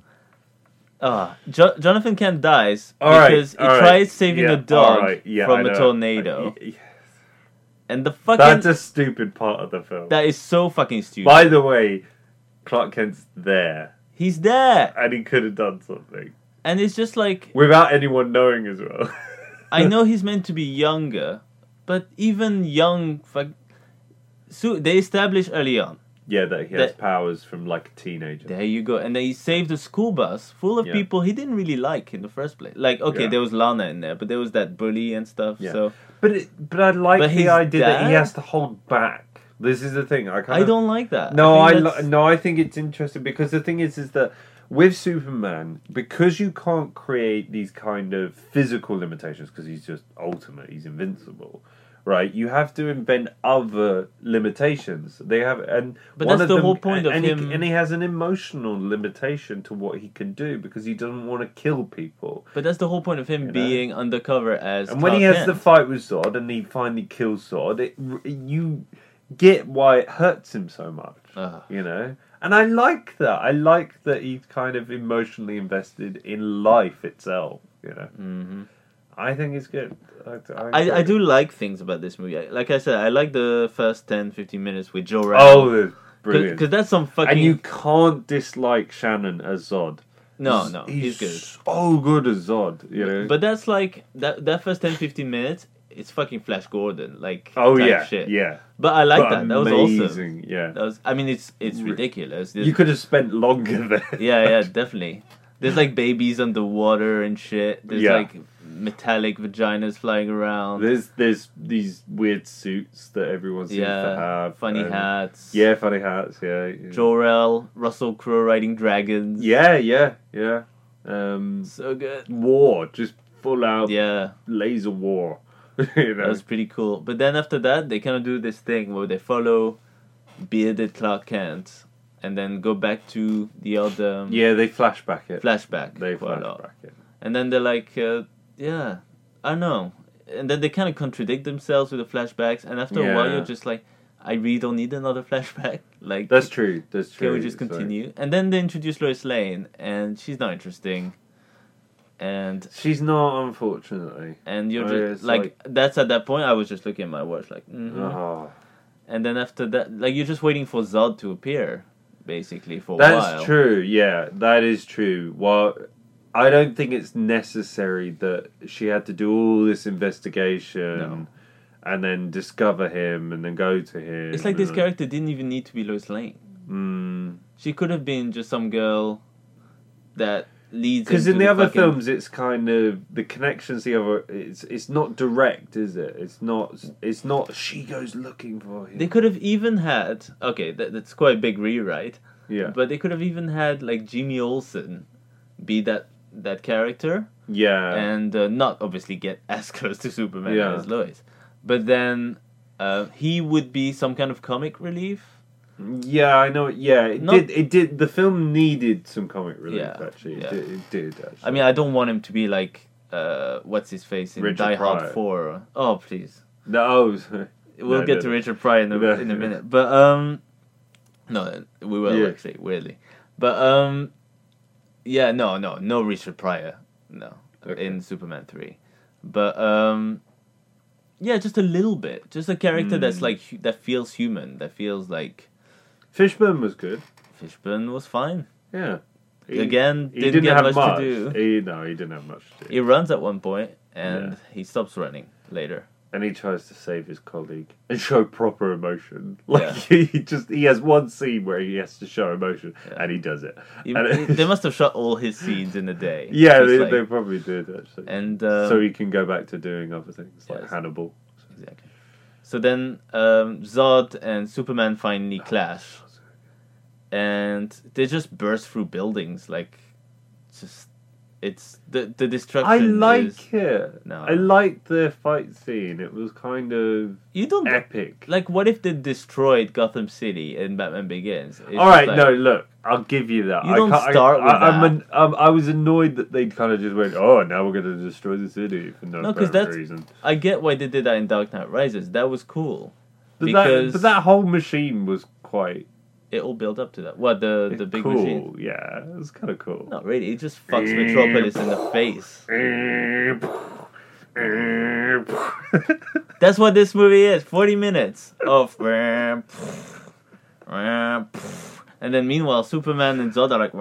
Ah, jo- Jonathan Kent dies All right, because all he right, tries saving yeah, a dog all right, yeah, I from a know. tornado. I- And the fucking That's a stupid part of the film. that is so fucking stupid. By the way, Clark Kent's there, He's there, and he could have done something and it's just like without anyone knowing as well. I know he's meant to be younger, but even young, fuck, so they establish early on. Yeah, that he has That- powers from like a teenager. There you go. And then he saved a school bus full of Yeah. people he didn't really like in the first place. Like, okay, Yeah. there was Lana in there, but there was that bully and stuff. Yeah. So But it, but I like But the his idea that he dad- has to hold back. This is the thing. I kind I of, don't like that. No, I, think li- that's- no, I think it's interesting because the thing is, is that with Superman, because you can't create these kind of physical limitations because he's just ultimate, he's invincible, right? You have to invent other limitations. They have, and But one that's of the them- whole point of and him- He, and he has an emotional limitation to what he can do because he doesn't want to kill people. But that's the whole point of him You know? being undercover as. And when Clark he has Kent. the fight with Zod and he finally kills Zod, it, you get why it hurts him so much. Ugh. You know? And I like that. I like that he's kind of emotionally invested in life itself. You know? Mm-hmm. I think it's good. I, I, I do like things about this movie. I- Like I said, I like the first ten, fifteen minutes with Joe Oh, Rao. they're brilliant. Because that's some fucking. And you can't dislike Shannon as Zod. No, He's- no, he's he's good. so good as Zod. You know? But that's like. That, that first ten, fifteen minutes, it's fucking Flash Gordon. Like. oh type yeah, Shit. yeah. But I like But that. That was awesome. amazing. Yeah. That was. I mean, it's it's ridiculous. There's- You could have spent longer there. Yeah, yeah, definitely. There's like babies underwater and shit. There's Yeah. like metallic vaginas flying around. There's there's these weird suits that everyone seems to yeah, have. funny and- hats. Yeah, funny hats. Yeah. yeah. Jor-El, Russell Crowe riding dragons. Yeah, yeah, yeah. Um, So good. war, just full out Yeah, laser war. you that know. was pretty cool. But then after that, they kind of do this thing where they follow bearded Clark Kent and then go back to the old um, Yeah, they flashback it. flashback. They quite a lot. flashback it. And then they're like, uh, yeah, I don't know. And then they kind of contradict themselves with the flashbacks. And after a while, Yeah. you're just like, I really don't need another flashback. Like, That's true. That's true. can we just so- continue? And then they introduce Lois Lane, and she's not interesting. And She's not, unfortunately. and you're Oh, just yeah, it's like, like- that's at that point. I was just looking at my watch, like, mhm. Oh. And then after that, like you're just waiting for Zod to appear, basically for a That's while. true. Yeah, that is true. Well, I don't think it's necessary that she had to do all this investigation No. and then discover him and then go to him. It's like this and- character didn't even need to be Lois Lane. Mm. She could have been just some girl that leads. Because into in the, other fucking- films, it's kind of the connections. The other, it's it's not direct, is it? It's not. It's not. She goes looking for him. they could have even had. Okay, that, that's quite a big rewrite. yeah, But they could have even had like Jimmy Olsen be that that character, yeah, and uh, not obviously get as close to Superman Yeah. as Lois, but then uh, he would be some kind of comic relief. yeah. I know. Yeah, it Not- did. It did. The film needed some comic relief. Yeah, Actually, yeah. It, did, it did. Actually. I mean, I don't want him to be like uh, what's his face in Richard Die Hard Pryor. Four. Oh, please. no. sorry. We'll No, get no, to no. Richard Pryor in a, No. in a minute, but um, no, we will Yeah. actually weirdly, but um, yeah, no, no, no Richard Pryor, no, Okay. in Superman three, but um, yeah, just a little bit, just a character that's Mm. like hu- that feels human, that feels like Fishburne was good. Fishburne was fine. Yeah. He- Again, he didn't, didn't get have much, much. to do. He, no, he didn't have much to do. He runs at one point and Yeah. he stops running later. And he tries to save his colleague and show proper emotion. Like he just he has one scene where he has to show emotion, Yeah. and he does it. He- And- they must have shot all his scenes in a day. yeah, Just they, like- they probably did actually. and um, so he can go back to doing other things like yes. Hannibal. Exactly. So then um, Zod and Superman finally clash, and they just burst through buildings like, just it's the the destruction. I like is, it. No. I liked the fight scene. It was kind of you don't epic. like. What if they destroyed Gotham City in Batman Begins? It's All right, just no, like- look, I'll give you that. You I don't can't- I- start with I, I'm that. an, um, I was annoyed that they kind of just went, "Oh, now we're going to destroy the city for no, No, 'cause apparent that's- reason." I get why they did that in Dark Knight Rises. That was cool But because that, but that whole machine was quite it all built up to that. What the the big cool. machine? Yeah, it was kind of cool. Not really. It just fucks Metropolis in the face. That's what this movie is. Forty minutes of. And then meanwhile, Superman and Zod are like.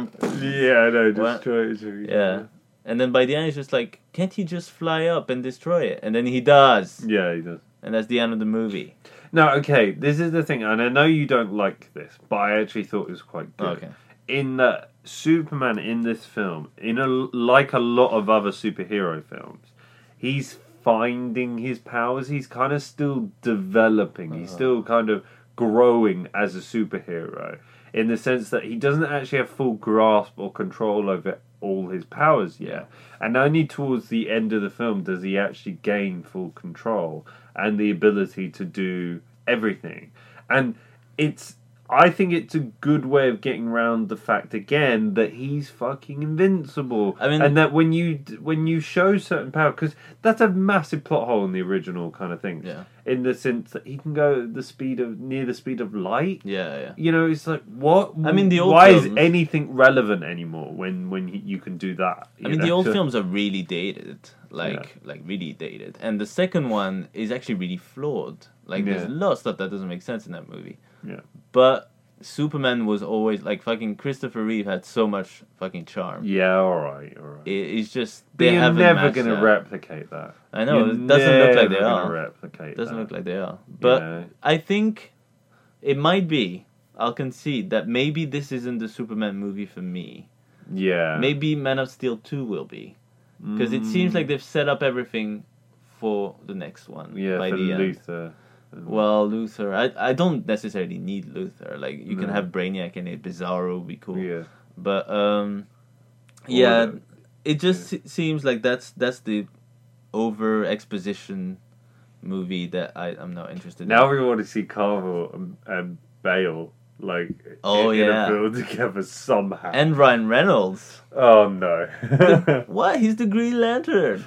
Yeah, I know. What? Destroy it. Yeah. And then by the end, it's just like, can't he just fly up and destroy it? And then he does. Yeah, he does. And that's the end of the movie. No, okay, this is the thing, and I know you don't like this, but I actually thought it was quite good. Okay. In that Superman in this film, in a like a lot of other superhero films, he's finding his powers. He's kind of still developing. He's still kind of growing as a superhero, in the sense that he doesn't actually have full grasp or control over all his powers yet. And only towards the end of the film does he actually gain full control and the ability to do everything. And it's, I think it's a good way of getting around the fact again that he's fucking invincible. I mean- and that when you when you show certain power, because that's a massive plot hole in the original kind of thing. Yeah. In the sense that he can go the speed of near the speed of light. Yeah, yeah. You know, it's like what? I mean, the old why is films- anything relevant anymore when when he, you can do that? I you mean, know? the old So- films are really dated, like like really dated, and the second one is actually really flawed. Like, there's Yeah. a lot of stuff that doesn't make sense in that movie. Yeah. But Superman was always like fucking Christopher Reeve had so much fucking charm. Yeah, all right, all right. It, it's just But they you're haven't never matched going to that. replicate that. I know, You're it doesn't look like they never gonna are. Replicate Doesn't that. look like they are, but Yeah. I think it might be. I'll concede that maybe this isn't the Superman movie for me. Yeah. Maybe Man of Steel two will be, because it seems like they've set up everything for the next one. Yeah, by for the end. Luther. Well, Luthor, I I don't necessarily need Luthor. Like, you can No. have Brainiac in it. Bizarro would be cool. Yeah. But um, yeah, Or- it just se- seems like that's that's the over exposition movie that I I'm not interested Now in. we want to see Carvel and, and Bale like Oh, in, in yeah. a film together somehow. And Ryan Reynolds. oh no. What? He's the Green Lantern.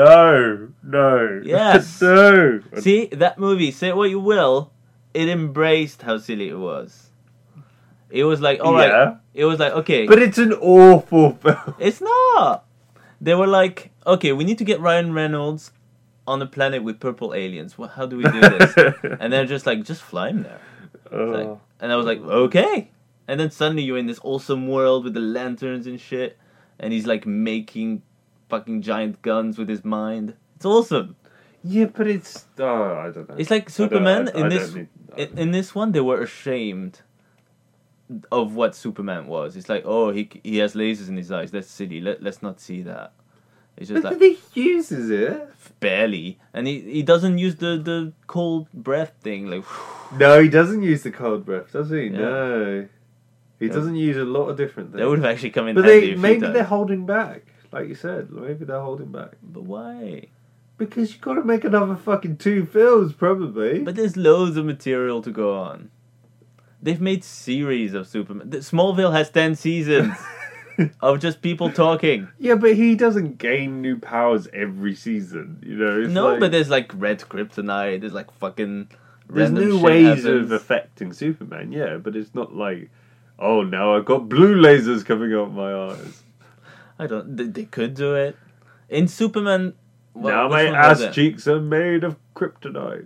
No, no. Yes. no. See, that movie, say what you will, it embraced how silly it was. It was like, alright. Yeah. It was like, okay. But it's an awful film. It's not. They were like, okay, we need to get Ryan Reynolds on a planet with purple aliens. Well, how do we do this? And they're just like, just fly him there. It's like- Oh. and I was like, okay. And then suddenly you're in this awesome world with the lanterns and shit. And he's like making fucking giant guns with his mind. It's awesome. Yeah, but it's oh, I don't know. It's like I don't- Superman I- I in don't this need- I in, don't in this one they were ashamed of what Superman was. It's like, oh, he he has lasers in his eyes. That's silly. Let let's not see that. It's just But like he uses it. barely, and he he doesn't use the the cold breath thing. Like, No, he doesn't use the cold breath, does he? Yeah. No. He Yeah. doesn't use a lot of different things. that would have actually come in But handy. they a few maybe times. they're holding back, like you said. Maybe they're holding back But why? because you got to make another fucking two films, probably. But there's loads of material to go on. They've made series of Superman. The- Smallville has ten seasons of just people talking. yeah, but he doesn't gain new powers every season. You know, it's No, like, but there's like red kryptonite. There's like fucking. there's random new shit ways happens. of affecting Superman. Yeah, but it's not like, oh, now I've got blue lasers coming out my eyes. I don't. They, they could do it in Superman. what- now which my one was ass it? cheeks are made of kryptonite.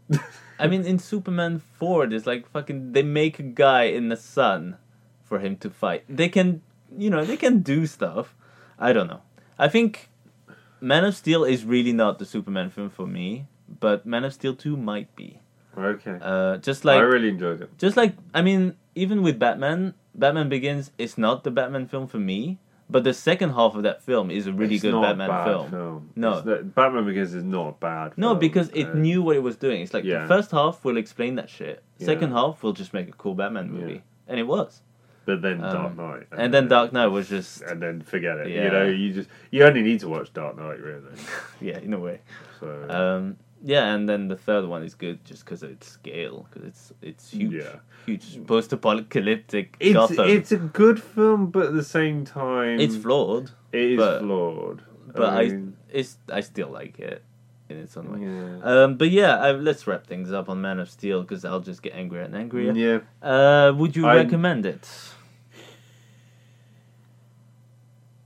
I mean, in Superman four, there's like fucking. They make a guy in the sun for him to fight. They can, you know, they can do stuff. I don't know. I think Man of Steel is really not the Superman film for me, but Man of Steel two might be. Okay. Uh, just I like, really enjoyed it. just like, I mean, even with Batman, Batman Begins is not the Batman film for me. But the second half of that film is a really It's good not a Batman bad film. No. It's not- Batman Begins is not a bad. No, film. because it Uh, knew what it was doing. It's like yeah. the first half will explain that shit. Second Yeah. half will just make a cool Batman movie, Yeah. and it was. But then Um, Dark Knight, And then Dark Knight was just and then forget it. Yeah. You know, you just you only need to watch Dark Knight really. yeah, in a way. So Um, yeah, and then the third one is good just because of its scale, because it's it's huge, Yeah. huge post-apocalyptic it's Gotham. it's a good film, but at the same time, It's flawed, It is but- flawed. but I, mean, it's I still like it in its own way. yeah. Um, but yeah, uh, let's wrap things up on Man of Steel because I'll just get angrier and angrier. yeah. Uh, would you I- recommend it?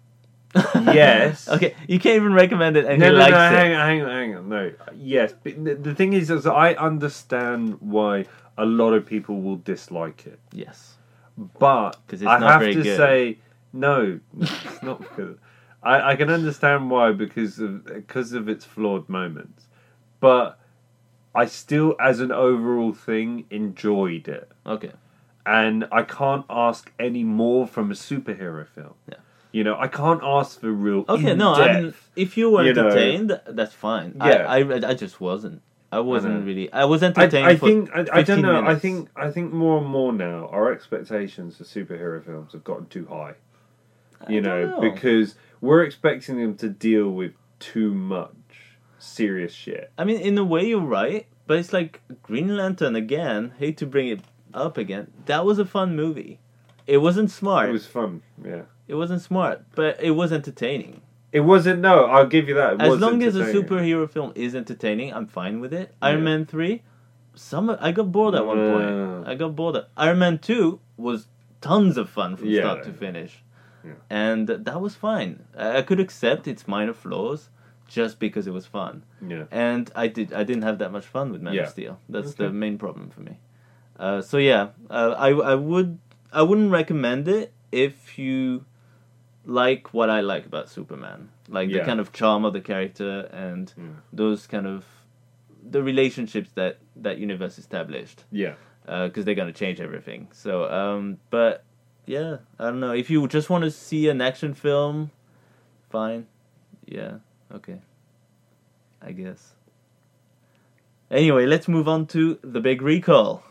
Yes. Okay, you can't even recommend it, and No, he no, likes no, it. hang on, hang on, hang on. No, yes, but the, the thing is, is I understand why a lot of people will dislike it, Yes. but 'Cause it's I not have very to good. say, no, it's not good. I, I can understand why because of because of its flawed moments, but I still, as an overall thing, enjoyed it, Okay. and I can't ask any more from a superhero film. Yeah. You know, I can't ask for real. Okay, no, I mean, in-depth- if you were you know. entertained, that's fine. Yeah. I, I, I just wasn't. I wasn't know. really. I was I, entertained I for think I, I don't fifteen know. I minutes. think I think more and more now our expectations for superhero films have gotten too high. You I know, don't know. because we're expecting them to deal with too much serious shit. I mean, in a way, you're right, but it's like Green Lantern again. Hate to bring it up again. That was a fun movie. It wasn't smart. It was fun, yeah. It wasn't smart, but it was entertaining. It wasn't. No, I'll give you that. It As was long as a entertaining. superhero film is entertaining, I'm fine with it. Iron Yeah. Man three, some I got bored at one Yeah. point. I got bored. At, Iron Man two was tons of fun from Yeah. start to finish, Yeah. and that was fine. I I could accept its minor flaws just because it was fun, Yeah. and I did. I didn't have that much fun with Man Yeah. of Steel. That's Okay. the main problem for me. Uh, so yeah, uh, I I would I wouldn't recommend it if you like what I like about Superman, like the Yeah. kind of charm of the character and Yeah. those kind of the relationships that that universe established, Yeah. because they're gonna change everything. So, um, but yeah, I don't know. If you just want to see an action film, fine. Yeah, okay. I guess. Anyway, let's move on to The Big Recall.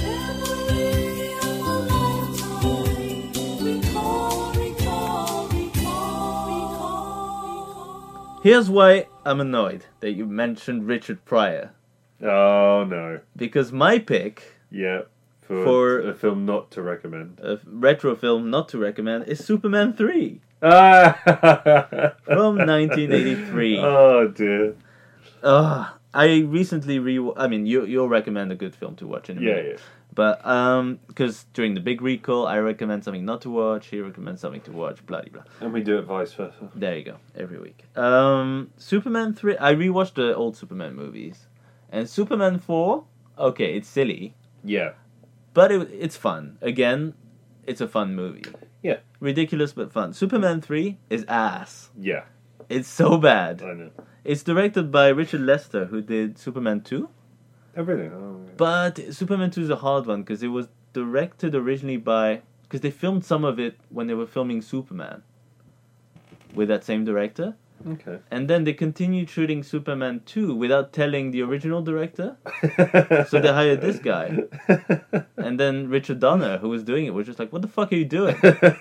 Here's why I'm annoyed that you mentioned Richard Pryor. Oh no. Because my pick, Yeah. For, For- a film not to recommend. a retro film not to recommend, is Superman three Ah. from nineteen eighty-three. Oh dear. Ugh, I recently re. I mean, you you'll recommend a good film to watch in a Yeah, minute. yeah. But um, because during the Big Recall, I recommend something not to watch. He recommends something to watch. Blah blah. And we do it vice versa. There you go. Every week. Um, Superman three. I rewatched the old Superman movies, and Superman four. Okay, it's silly, Yeah. but it, it's fun. Again, it's a fun movie. Yeah. Ridiculous but fun. Superman three is ass. Yeah. It's so bad. I know. It's directed by Richard Lester, who did Superman two. Everything. Oh, yeah. But Superman two is a hard one because it was directed originally by... Because they filmed some of it when they were filming Superman with that same director. Okay. And then they continued shooting Superman two without telling the original director. So they hired this guy. And then Richard Donner, who was doing it, was just like, what the fuck are you doing?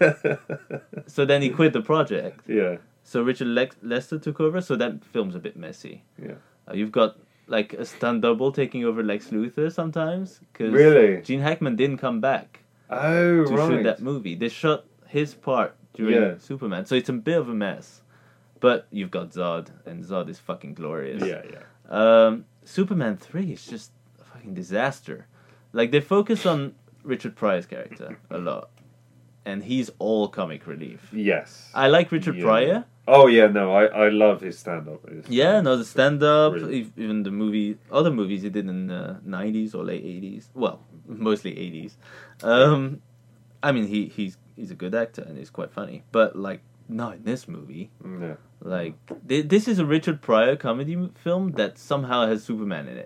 So then he quit the project. Yeah. So Richard Lex- Lester took over, so that film's a bit messy. Yeah. Uh, you've got like a stunt double taking over Lex Luthor sometimes. Cause Really? Gene Hackman didn't come back Oh, to right. shoot that movie. They shot his part during Yeah. Superman, so it's a bit of a mess. But you've got Zod, and Zod is fucking glorious. Yeah, yeah. Um, Superman three is just a fucking disaster. Like, they focus on Richard Pryor's character a lot. And he's all comic relief. Yes. I like Richard Yeah. Pryor. Oh yeah, no, I, I love his stand up. Yeah, no, the stand-up, Brilliant. ev- even the movie, other movies he did in the nineties or late eighties. Well, mostly eighties. Um, I mean, he he's he's a good actor and he's quite funny. But, like, not in this movie. Yeah. Like, th- this is a Richard Pryor comedy m- film that somehow has Superman in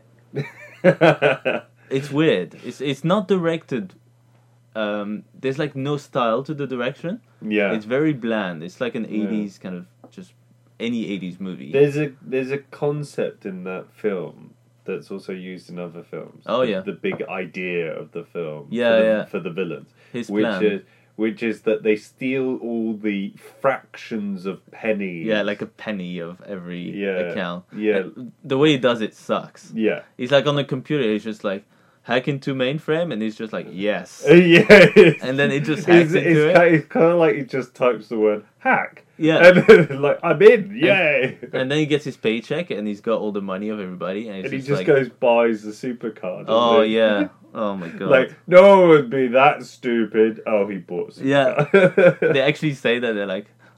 it. It's weird. It's it's not directed. Um, there's like no style to the direction. yeah. It's very bland. It's like an Yeah. eighties kind of just any eighties movie. There's a there's a concept in that film that's also used in other films. Oh, the, yeah. the big idea of the film. Yeah, for the, yeah. For the villains, His which plan. is which is that they steal all the fractions of pennies. Yeah, like a penny of every Yeah, account. yeah. And the way he does it sucks. Yeah. He's like on the computer. He's just like hack into mainframe, and he's just like yes. Yeah. And then it just it's, hacks it's, into it. Kind, it's kind of like he just types the word hack. Yeah. And then like I'm in, yay. And then he gets his paycheck, and he's got all the money of everybody, and, it's And he just, just like, goes buys the supercar. doesn't oh he? yeah, oh my god. Like no one would be that stupid. Oh, he bought. A Yeah. supercar. They actually say that they're like,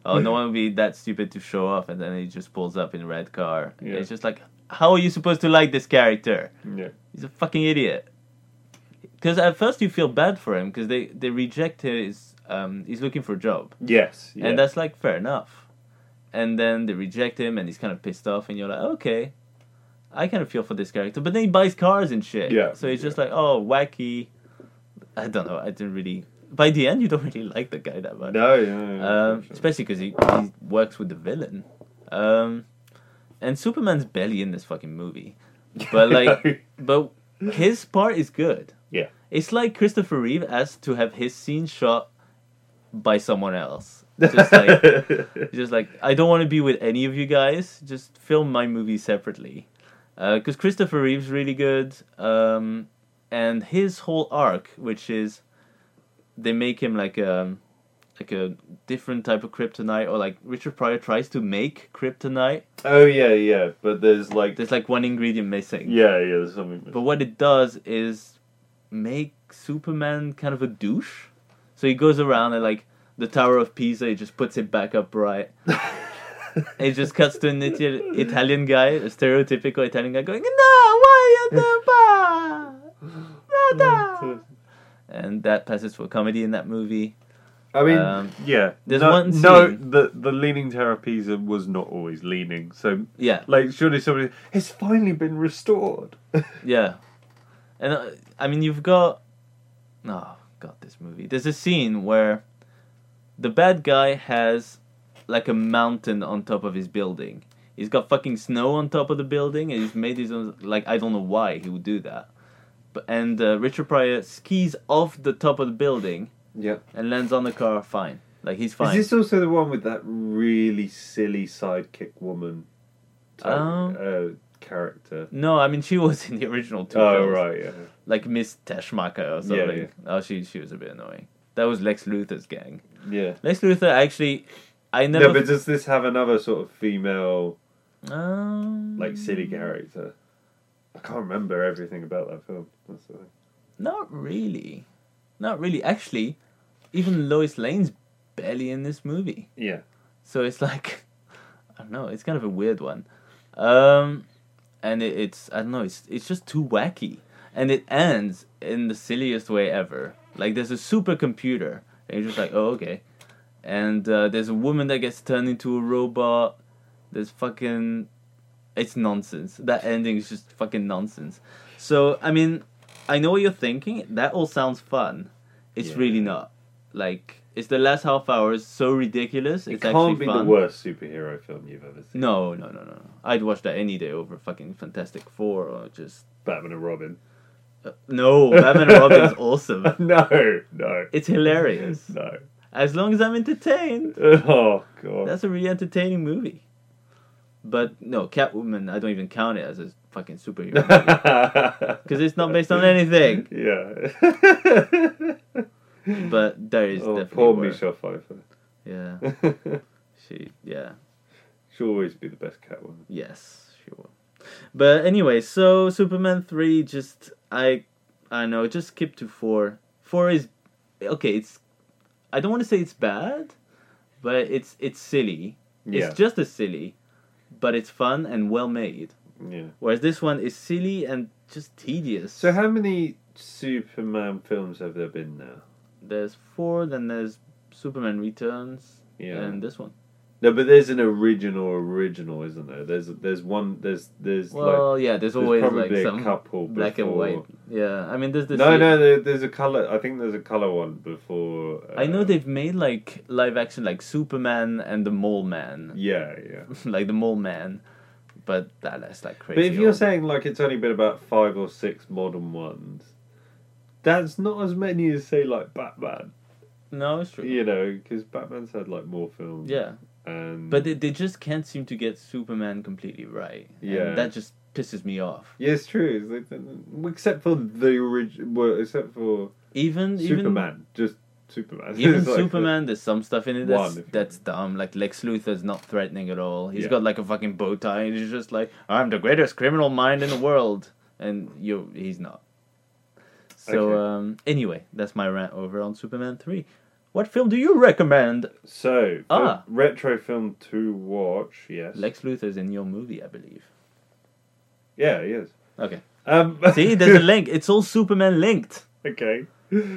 oh, no one would be that stupid to show off, and then he just pulls up in a red car. Yeah. It's just like, how are you supposed to like this character? Yeah. He's a fucking idiot. Because at first you feel bad for him, because they, they reject his... Um, he's looking for a job. Yes. Yeah. And that's like, fair enough. And then they reject him, and he's kind of pissed off, and you're like, okay, I kind of feel for this character. But then he buys cars and shit. Yeah. So it's just like, oh, wacky. I don't know, I didn't really... By the end, you don't really like the guy that much. No, no, no. Um, especially because he, he works with the villain. Um, and Superman's barely in this fucking movie. But, like, but his part is good. Yeah. It's like Christopher Reeve asked to have his scene shot by someone else. Just like, just like I don't want to be with any of you guys. Just film my movie separately. Because uh, Christopher Reeve's really good. Um, and his whole arc, which is they make him like a like a different type of kryptonite, or like Richard Pryor tries to make kryptonite. Oh yeah, yeah. But there's like There's like one ingredient missing. yeah, yeah. There's something. But what it does is make Superman kind of a douche. So he goes around and like the Tower of Pisa, he just puts it back upright. It just cuts to an Iti- Italian guy, a stereotypical Italian guy going, "No, why you do that?" And that passes for comedy in that movie. I mean, Um, yeah. there's no, one no, scene- the the leaning Tower of Pisa was not always leaning. So Yeah, like, surely somebody, it's finally been restored. yeah. And uh, I mean, you've got... Oh, God, this movie. There's a scene where the bad guy has like a mountain on top of his building. He's got fucking snow on top of the building, and he's made his own... Like, I don't know why he would do that. But And uh, Richard Pryor skis off the top of the building Yeah. and lands on the car fine. Like, he's fine. Is this also the one with that really silly sidekick woman type, Um, uh, character? No, I mean, she was in the original two Oh films. right, yeah. Like Miss Teschmacher or something. Yeah, yeah. Oh, she she was a bit annoying. That was Lex Luthor's gang. Yeah. Lex Luthor actually... I never... No, but does this have another sort of female, Um, like, silly character? I can't remember everything about that film. That's the thing. Not really. Not really. Actually, even Lois Lane's barely in this movie. Yeah. So it's like... I don't know. It's kind of a weird one. Um, and it, it's... I don't know. It's, it's just too wacky. And it ends in the silliest way ever. Like, there's a supercomputer. And you're just like, oh, okay. And uh, there's a woman that gets turned into a robot. There's fucking... It's nonsense. That ending is just fucking nonsense. So, I mean, I know what you're thinking. That all sounds fun. It's Yeah. really not. Like, it's the last half hour is so ridiculous. It It's can't actually be fun. the worst superhero film you've ever seen. No, no, no, no, no. I'd watch that any day over fucking Fantastic Four or just... Batman and Robin. Uh, no, Batman and Robin is awesome. No, no. It's hilarious. No. As long as I'm entertained. Oh, God. That's a really entertaining movie. But no, Catwoman, I don't even count it as a fucking superhero movie. Because it's not based on anything. Yeah. But there is Oh, definitely poor work. Michelle Pfeiffer. Yeah. She, yeah. She'll always be the best Catwoman. Yes, she will. But anyway, so Superman three, just, I, I know, just skip to four. four is, okay, it's, I don't want to say it's bad, but it's, it's silly. Yeah. It's just as silly, but it's fun and well made. Yeah. Whereas this one is silly and just tedious. So how many Superman films have there been now? There's four, then there's Superman Returns, Yeah. and this one. No, but there's an original original, isn't there? There's there's one there's there's Well, like yeah, there's there's always probably like a some couple black and before- white. Yeah, I mean, there's this. No, no, there, there's a color. I think there's a color one before. Uh, I know they've made like live action, like Superman and the Mole Man, Yeah, yeah. like the Mole Man, but that, that's like crazy. But if you're old. saying like it's only been about five or six modern ones, that's not as many as say like Batman. no, it's true. You know, because Batman's had like more films. Yeah, And but they, they just can't seem to get Superman completely right. And Yeah. that just pisses me off. yeah, it's true. It's like- except for the original, well, except for Even even Superman, just Superman. Even It's like- Superman, there's some stuff in it that's, One, if you that's dumb. Like Lex Luthor's not threatening at all. He's Yeah. got like a fucking bow tie, and he's just like, "I'm the greatest criminal mind in the world," and you, he's not. So Okay. um, anyway, that's my rant over on Superman three. What film do you recommend? So, the Ah. retro film to watch, yes. Lex Luthor's in your movie, I believe. Yeah, he is. Okay. Um, See, there's a link. It's all Superman linked. Okay.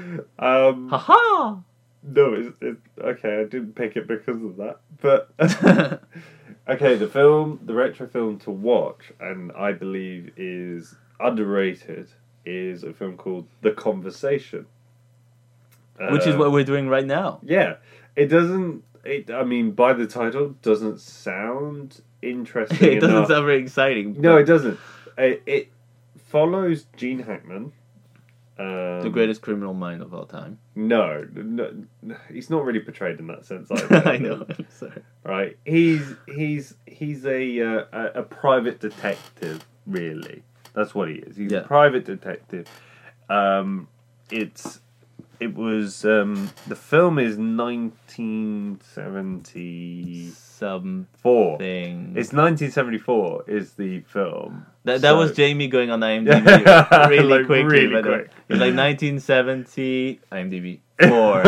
Um, Haha! no, it's, it's... Okay, I didn't pick it because of that. But... okay, the film, the retro film to watch, and I believe is underrated, is a film called The Conversation. Which is Uh, what we're doing right now. Yeah, it doesn't. It, I mean, by the title, doesn't sound interesting. It doesn't enough. sound very exciting. No, but it doesn't. It, it follows Gene Hackman. Um, The greatest criminal mind of all time. No, no, he's not really portrayed in that sense. Either. I know. I'm sorry. Right? He's he's he's a, uh, a a private detective. Really, that's what he is. He's Yeah. a private detective. Um, it's. It was um, the film is nineteen seventy Something. four. It's nineteen seventy four is the film. That that So- was Jamie going on IMDb really Like, quickly. really but, uh, quick. It was like nineteen seventy IMDb four.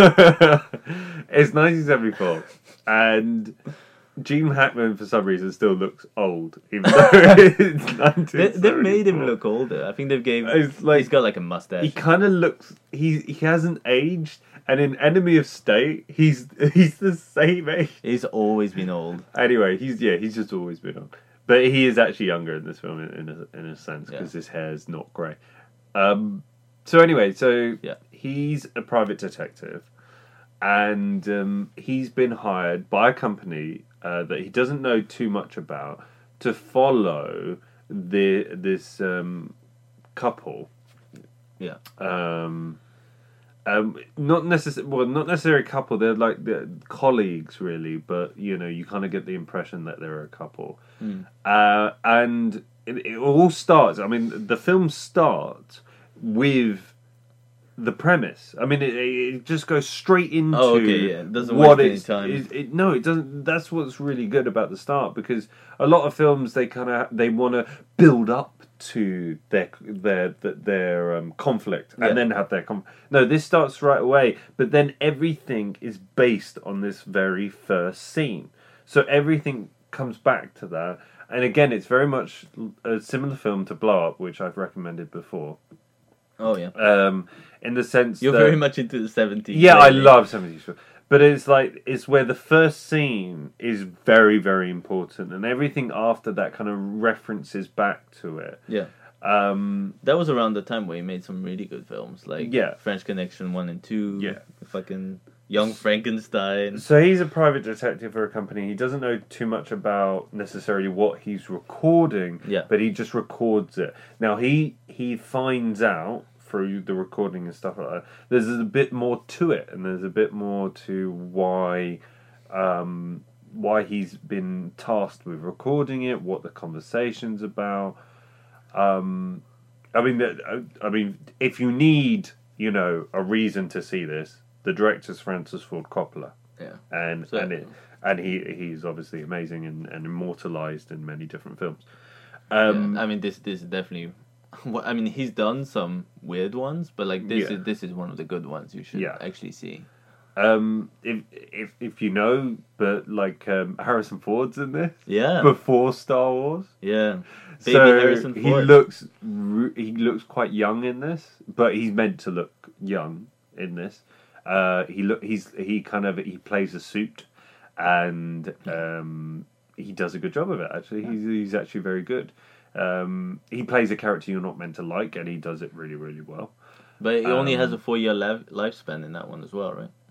It's nineteen seventy four, and Gene Hackman for some reason still looks old, even though it's nineteen seventy-four. they, they made him look older. I think they've gave. It's like- he's got like a mustache. He kind of looks. He he hasn't aged, and in Enemy of State, he's he's the same age. He's always been old. Anyway, he's yeah, he's just always been on, but he is actually younger in this film in, in a in a sense because Yeah. his hair is not grey. Um. So anyway, so Yeah. he's a private detective, and um, he's been hired by a company uh, that he doesn't know too much about to follow the this um, couple. Yeah. Um, um, not necessarily. Well, not necessarily a couple. They're like they're colleagues, really. But you know, you kind of get the impression that they're a couple. Mm. Uh, and it, it all starts. I mean, the film starts with the premise. I mean, it, it just goes straight into Oh, okay, yeah. It doesn't what waste any it's. time. It, it, no, it doesn't. That's what's really good about the start, because a lot of films they kind of they want to build up to their their their, their um, conflict and Yeah. then have their com- no. This starts right away, but then everything is based on this very first scene. So everything comes back to that, and again, it's very much a similar film to Blow Up, which I've recommended before. Oh yeah. Um, in the sense You're that, very much into the seventies. yeah, I lately. love seventies films. But it's like it's where the first scene is very, very important, and everything after that kind of references back to it. Yeah. Um, That was around the time where he made some really good films, like Yeah. French Connection one and two. Yeah. Fucking Young Frankenstein. so he's a private detective for a company. He doesn't know too much about necessarily what he's recording, Yeah. but he just records it. Now he he finds out through the recording and stuff like that. There's a bit more to it, and there's a bit more to why um, why he's been tasked with recording it, what the conversation's about. Um, I mean, that- I mean, if you need, you know, a reason to see this, the director's Francis Ford Coppola, Yeah. and So- and it, and he he's obviously amazing and, and immortalized in many different films. Um, yeah. I mean, this this is definitely. Well, I mean, he's done some weird ones, but like this Yeah. is this is one of the good ones you should Yeah. actually see. Um, if if if you know, but like um, Harrison Ford's in this Yeah. before Star Wars, Yeah. Baby so Harrison he Ford. looks re- he looks quite young in this, but he's meant to look young in this. Uh, he look he's he kind of he plays a suit, and um, he does a good job of it. Actually, he's he's actually very good. Um, he plays a character you're not meant to like, and he does it really really well. But he only has um, a four year life lifespan in that one as well, right?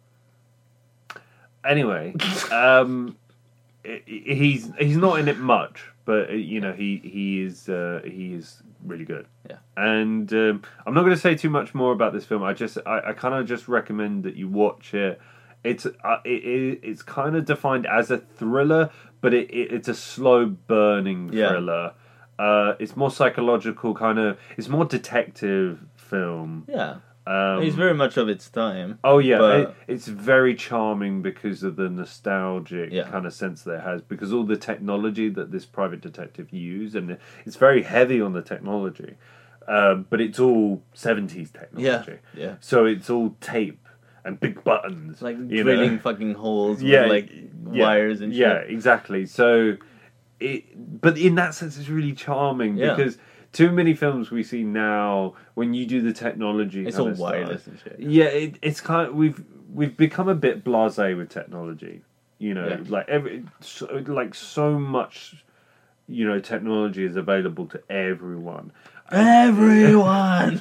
Anyway, um, i- i- he's he's not in it much, but uh, you know he he is uh, he is really good. Yeah. And um, I'm not going to say too much more about this film. I just I, I kind of just recommend that you watch it. It's uh, it, it it's kind of defined as a thriller, but it, it it's a slow burning Yeah. thriller. Uh, it's more psychological, kind of. It's more detective film. Yeah. Um, He's very much of its time. Oh yeah, But- it, it's very charming because of the nostalgic Yeah. kind of sense that it has. Because all the technology that this private detective used, and it's very heavy on the technology, um, but it's all seventies Yeah. technology. Yeah. So it's all tape, and big buttons, like you drilling know? fucking holes Yeah, with like yeah, wires and shit. Yeah, exactly. So, it, but in that sense, it's really charming Yeah. because too many films we see now, when you do the technology, It's kind all of stuff, wireless and shit. Yeah, it, it's kind of we've we've become a bit blasé with technology. You know, Yeah. like every so, like so much, you know, technology is available to everyone. Everyone.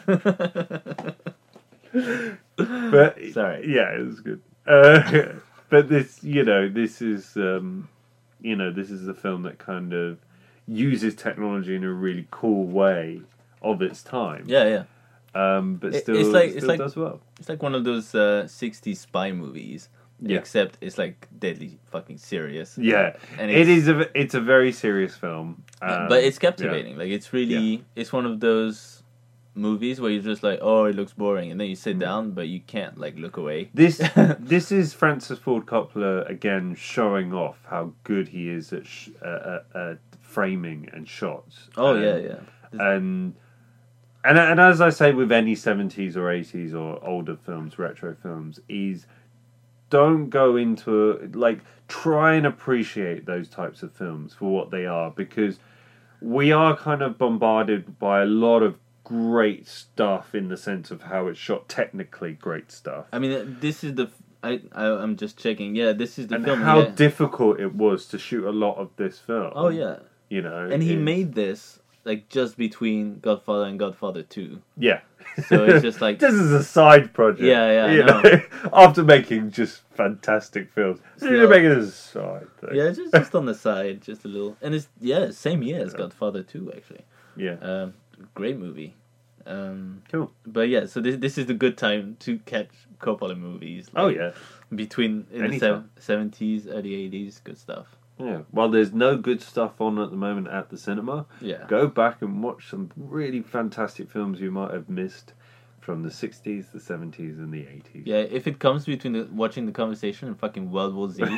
But Sorry. yeah, it was good. Uh, but this, you know, this is, um, you know, this is a film that kind of uses technology in a really cool way of its time. Yeah, yeah. Um, but It- still, it's like- still it's like- does well. It's like one of those uh, sixties spy movies, Yeah. except it's like deadly fucking serious. Yeah, And it it's- is a it's a very serious film, um, but it's yeah. captivating. Like it's really, it's one of those movies where you're just like, oh, it looks boring, and then you Mm. sit down, but you can't like look away. This this is Francis Ford Coppola again showing off how good he is at sh- uh, uh, uh, framing and shots. Oh Um, yeah, yeah. and and and as I say with any seventies or eighties or older films, retro films, is don't go into like try and appreciate those types of films for what they are, because we are kind of bombarded by a lot of great stuff in the sense of how it's shot, technically great stuff. I mean, uh, this is the. f- I, I I'm just checking. Yeah, this is the And film. how yeah. difficult it was to shoot a lot of this film. Oh yeah, You know. and he it's- made this like just between Godfather and Godfather Two. Yeah. So it's just like- this is a side project. Yeah, yeah, I You know. know, after making just fantastic films, So- you're making it as a side thing. Yeah, just just on the side, just a little, and it's yeah, same year as Godfather Two actually. Yeah. Um, great movie. Um, Cool. but yeah, so this this is the good time to catch Coppola movies. Oh like, yeah. between in Anytime. the seventies, early eighties, good stuff. Yeah. While there's no good stuff on at the moment at the cinema, Yeah, go back and watch some really fantastic films you might have missed from the sixties, the seventies, and the eighties. yeah. If it comes between the, watching the conversation and fucking World War Z,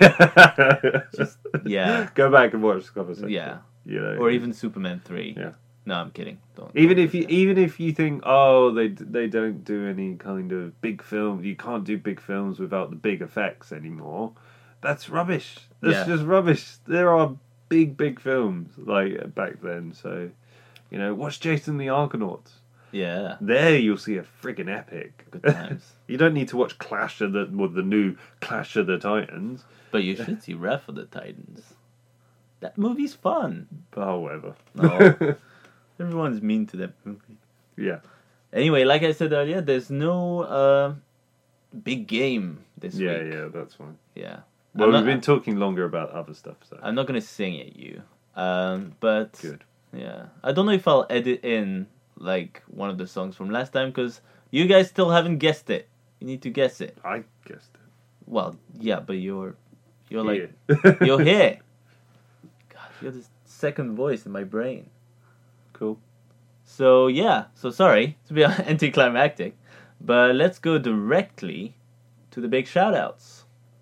Just yeah, go back and watch the conversation. yeah, You know, or even Superman three. Yeah. No, I'm kidding. Don't. Even don't if you do that. even if you think, oh, they they don't do any kind of big film, you can't do big films without the big effects anymore. That's rubbish. That's Yeah. just rubbish. There are big big films like back then. So, you know, watch Jason the Argonauts. yeah, There you'll see a friggin' epic. good times. You don't need to watch Clash of the well, the new Clash of the Titans. But you should see Wrath of the Titans. That movie's fun. Oh, whatever. No. Everyone's mean to that movie. Yeah. Anyway, like I said earlier, there's no uh, big game this Yeah, week. yeah, that's fine. Yeah. Well, I'm we've not, been talking longer about other stuff, so I'm not gonna sing at you, um, but good. yeah, I don't know if I'll edit in like one of the songs from last time because you guys still haven't guessed it. You need to guess it. I guessed it. Well, yeah, but you're you're like Yeah. you're here. God, you're the second voice in my brain. Cool. So yeah, so sorry to be anticlimactic, but let's go directly to the big shoutouts.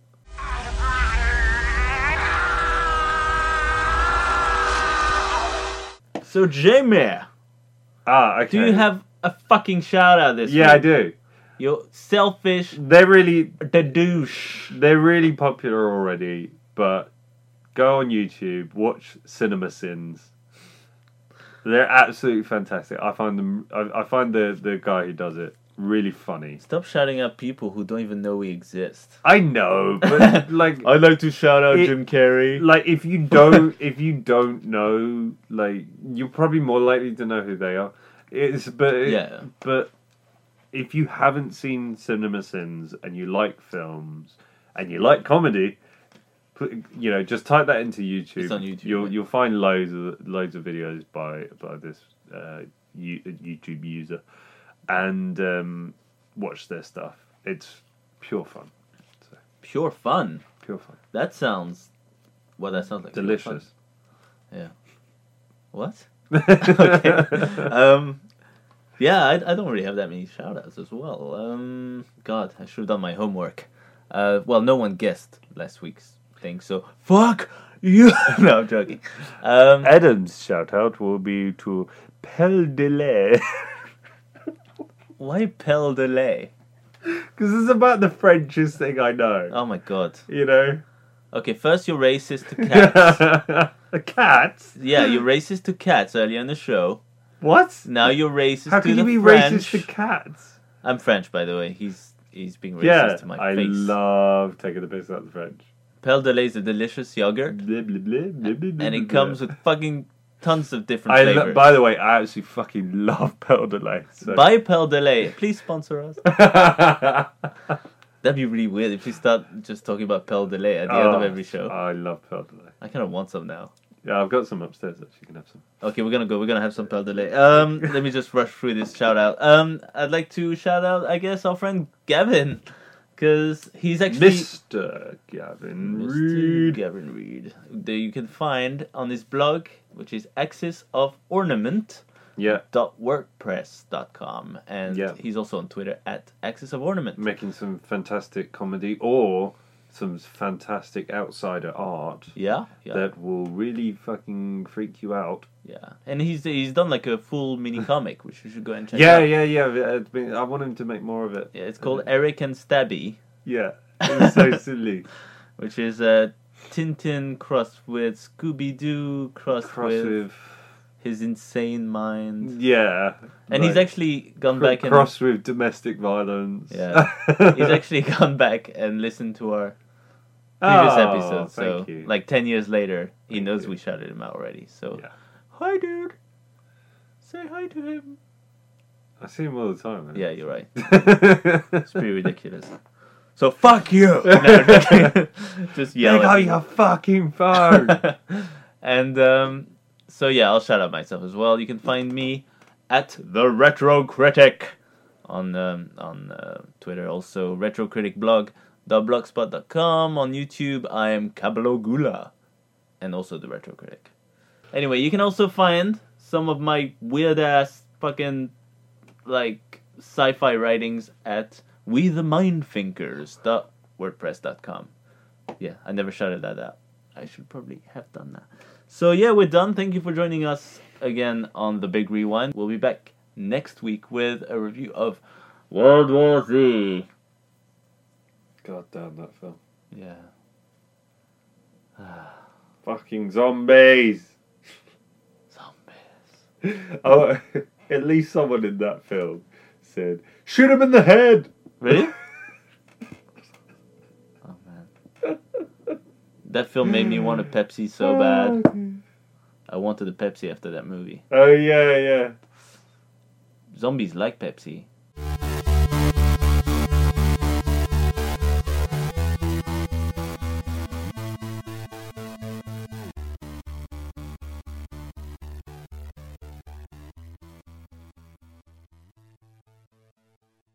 So Jamie, Ah, okay. do you have a fucking shout out this Yeah, I week? do. You're selfish, They're really, the douche. they're really popular already. But go on YouTube, watch Cinema Sins. They're absolutely fantastic. I find them. I, I find the the guy who does it really funny. Stop shouting out people who don't even know we exist. I know, but like, I'd like to shout out It- Jim Carrey. like if you don't, if you don't know, like, you're probably more likely to know who they are. It's but it- Yeah. but if you haven't seen Cinema Sins and you like films and you like comedy, put, you know, just type that into YouTube. It's on YouTube, You'll yeah. you'll find loads of loads of videos by by this uh, you, YouTube user, and um, watch their stuff. It's pure fun. So, Pure fun. pure fun. That sounds. Well, that sounds like pure Delicious. fun. Yeah. What? Okay. Um. Yeah, I, I don't really have that many shoutouts as well. Um. God, I should have done my homework. Uh. Well, no one guessed last week's thing, so fuck you. No, I'm joking. Um. Adam's shout out will be to Pel Delay. Why Pel Delay? Because it's about the Frenchest thing I know. Oh my god. You know? Okay, first you're racist to cats. Cats? Yeah, you're racist to cats earlier in the show. What? Now you're racist How to can the you be French. racist to cats? I'm French, by the way. He's he's being racist Yeah, to my I face. love taking the piss out of the French. Pelle de lait is a delicious yogurt, Blah, blah, blah, blah, blah, blah, and it blah. comes with fucking tons of different I flavors. lo- by the way, I actually fucking love Pelle de lait. So. Buy Pelle de lait. Please sponsor us. That'd be really weird if we start just talking about Pelle de lait at the end of Oh, every show. I love Pelle de lait. I kind of want some now. Yeah, I've got some upstairs. Actually, you can have some. Okay, we're gonna go. We're gonna have some Pelle de lait. Um, let me just rush through this shout out. Um, I'd like to shout out, I guess, our friend Gavin, because he's actually Mister Gavin Mister Reed. Gavin Reed. That you can find on his blog, which is Axis of Ornament. Yeah, Dot wordpress dot com, and Yeah. he's also on Twitter at Axis of Ornament. making some fantastic comedy or some fantastic outsider art Yeah, yeah, that will really fucking freak you out. yeah. And he's he's done like a full mini comic, which you should go and check Yeah, out. yeah, yeah. It's been- I want him to make more of it. Yeah, it's called Eric and Stabby, Yeah, it's so silly. which is a Tintin crossed with Scooby Doo crossed Cross with with, his insane mind. yeah, And he's like, actually gone cr- back and cross with domestic violence. Yeah. he's actually gone back and listened to our previous Oh, episode. So thank you. like ten years later, he Thank knows you. we shouted him out already. So Yeah. hi, dude. Say hi to him. I see him all the time. Man. Yeah, you're right. It's pretty ridiculous. So fuck you. No, just yell. Pick at up me. your fucking phone. And um, so yeah, I'll shout out myself as well. You can find me at the Retro Critic on um, on uh, Twitter, also Retro Critic blog dot blogspot dot com. On YouTube, I am Kabalogula, and also the Retro Critic. Anyway, you can also find some of my weird ass fucking like sci-fi writings at we the mindthinkers dot wordpress dot com. Yeah, I never shouted that out. I should probably have done that. So yeah, we're done. Thank you for joining us again on The Big Rewind. We'll be back next week with a review of World War Z. God damn that film. Yeah. Fucking zombies. Zombies. Oh, at least someone in that film said, "Shoot him in the head." Really? Oh man. That film made me want a Pepsi so bad. I wanted a Pepsi after that movie. Oh yeah, yeah. Zombies like Pepsi.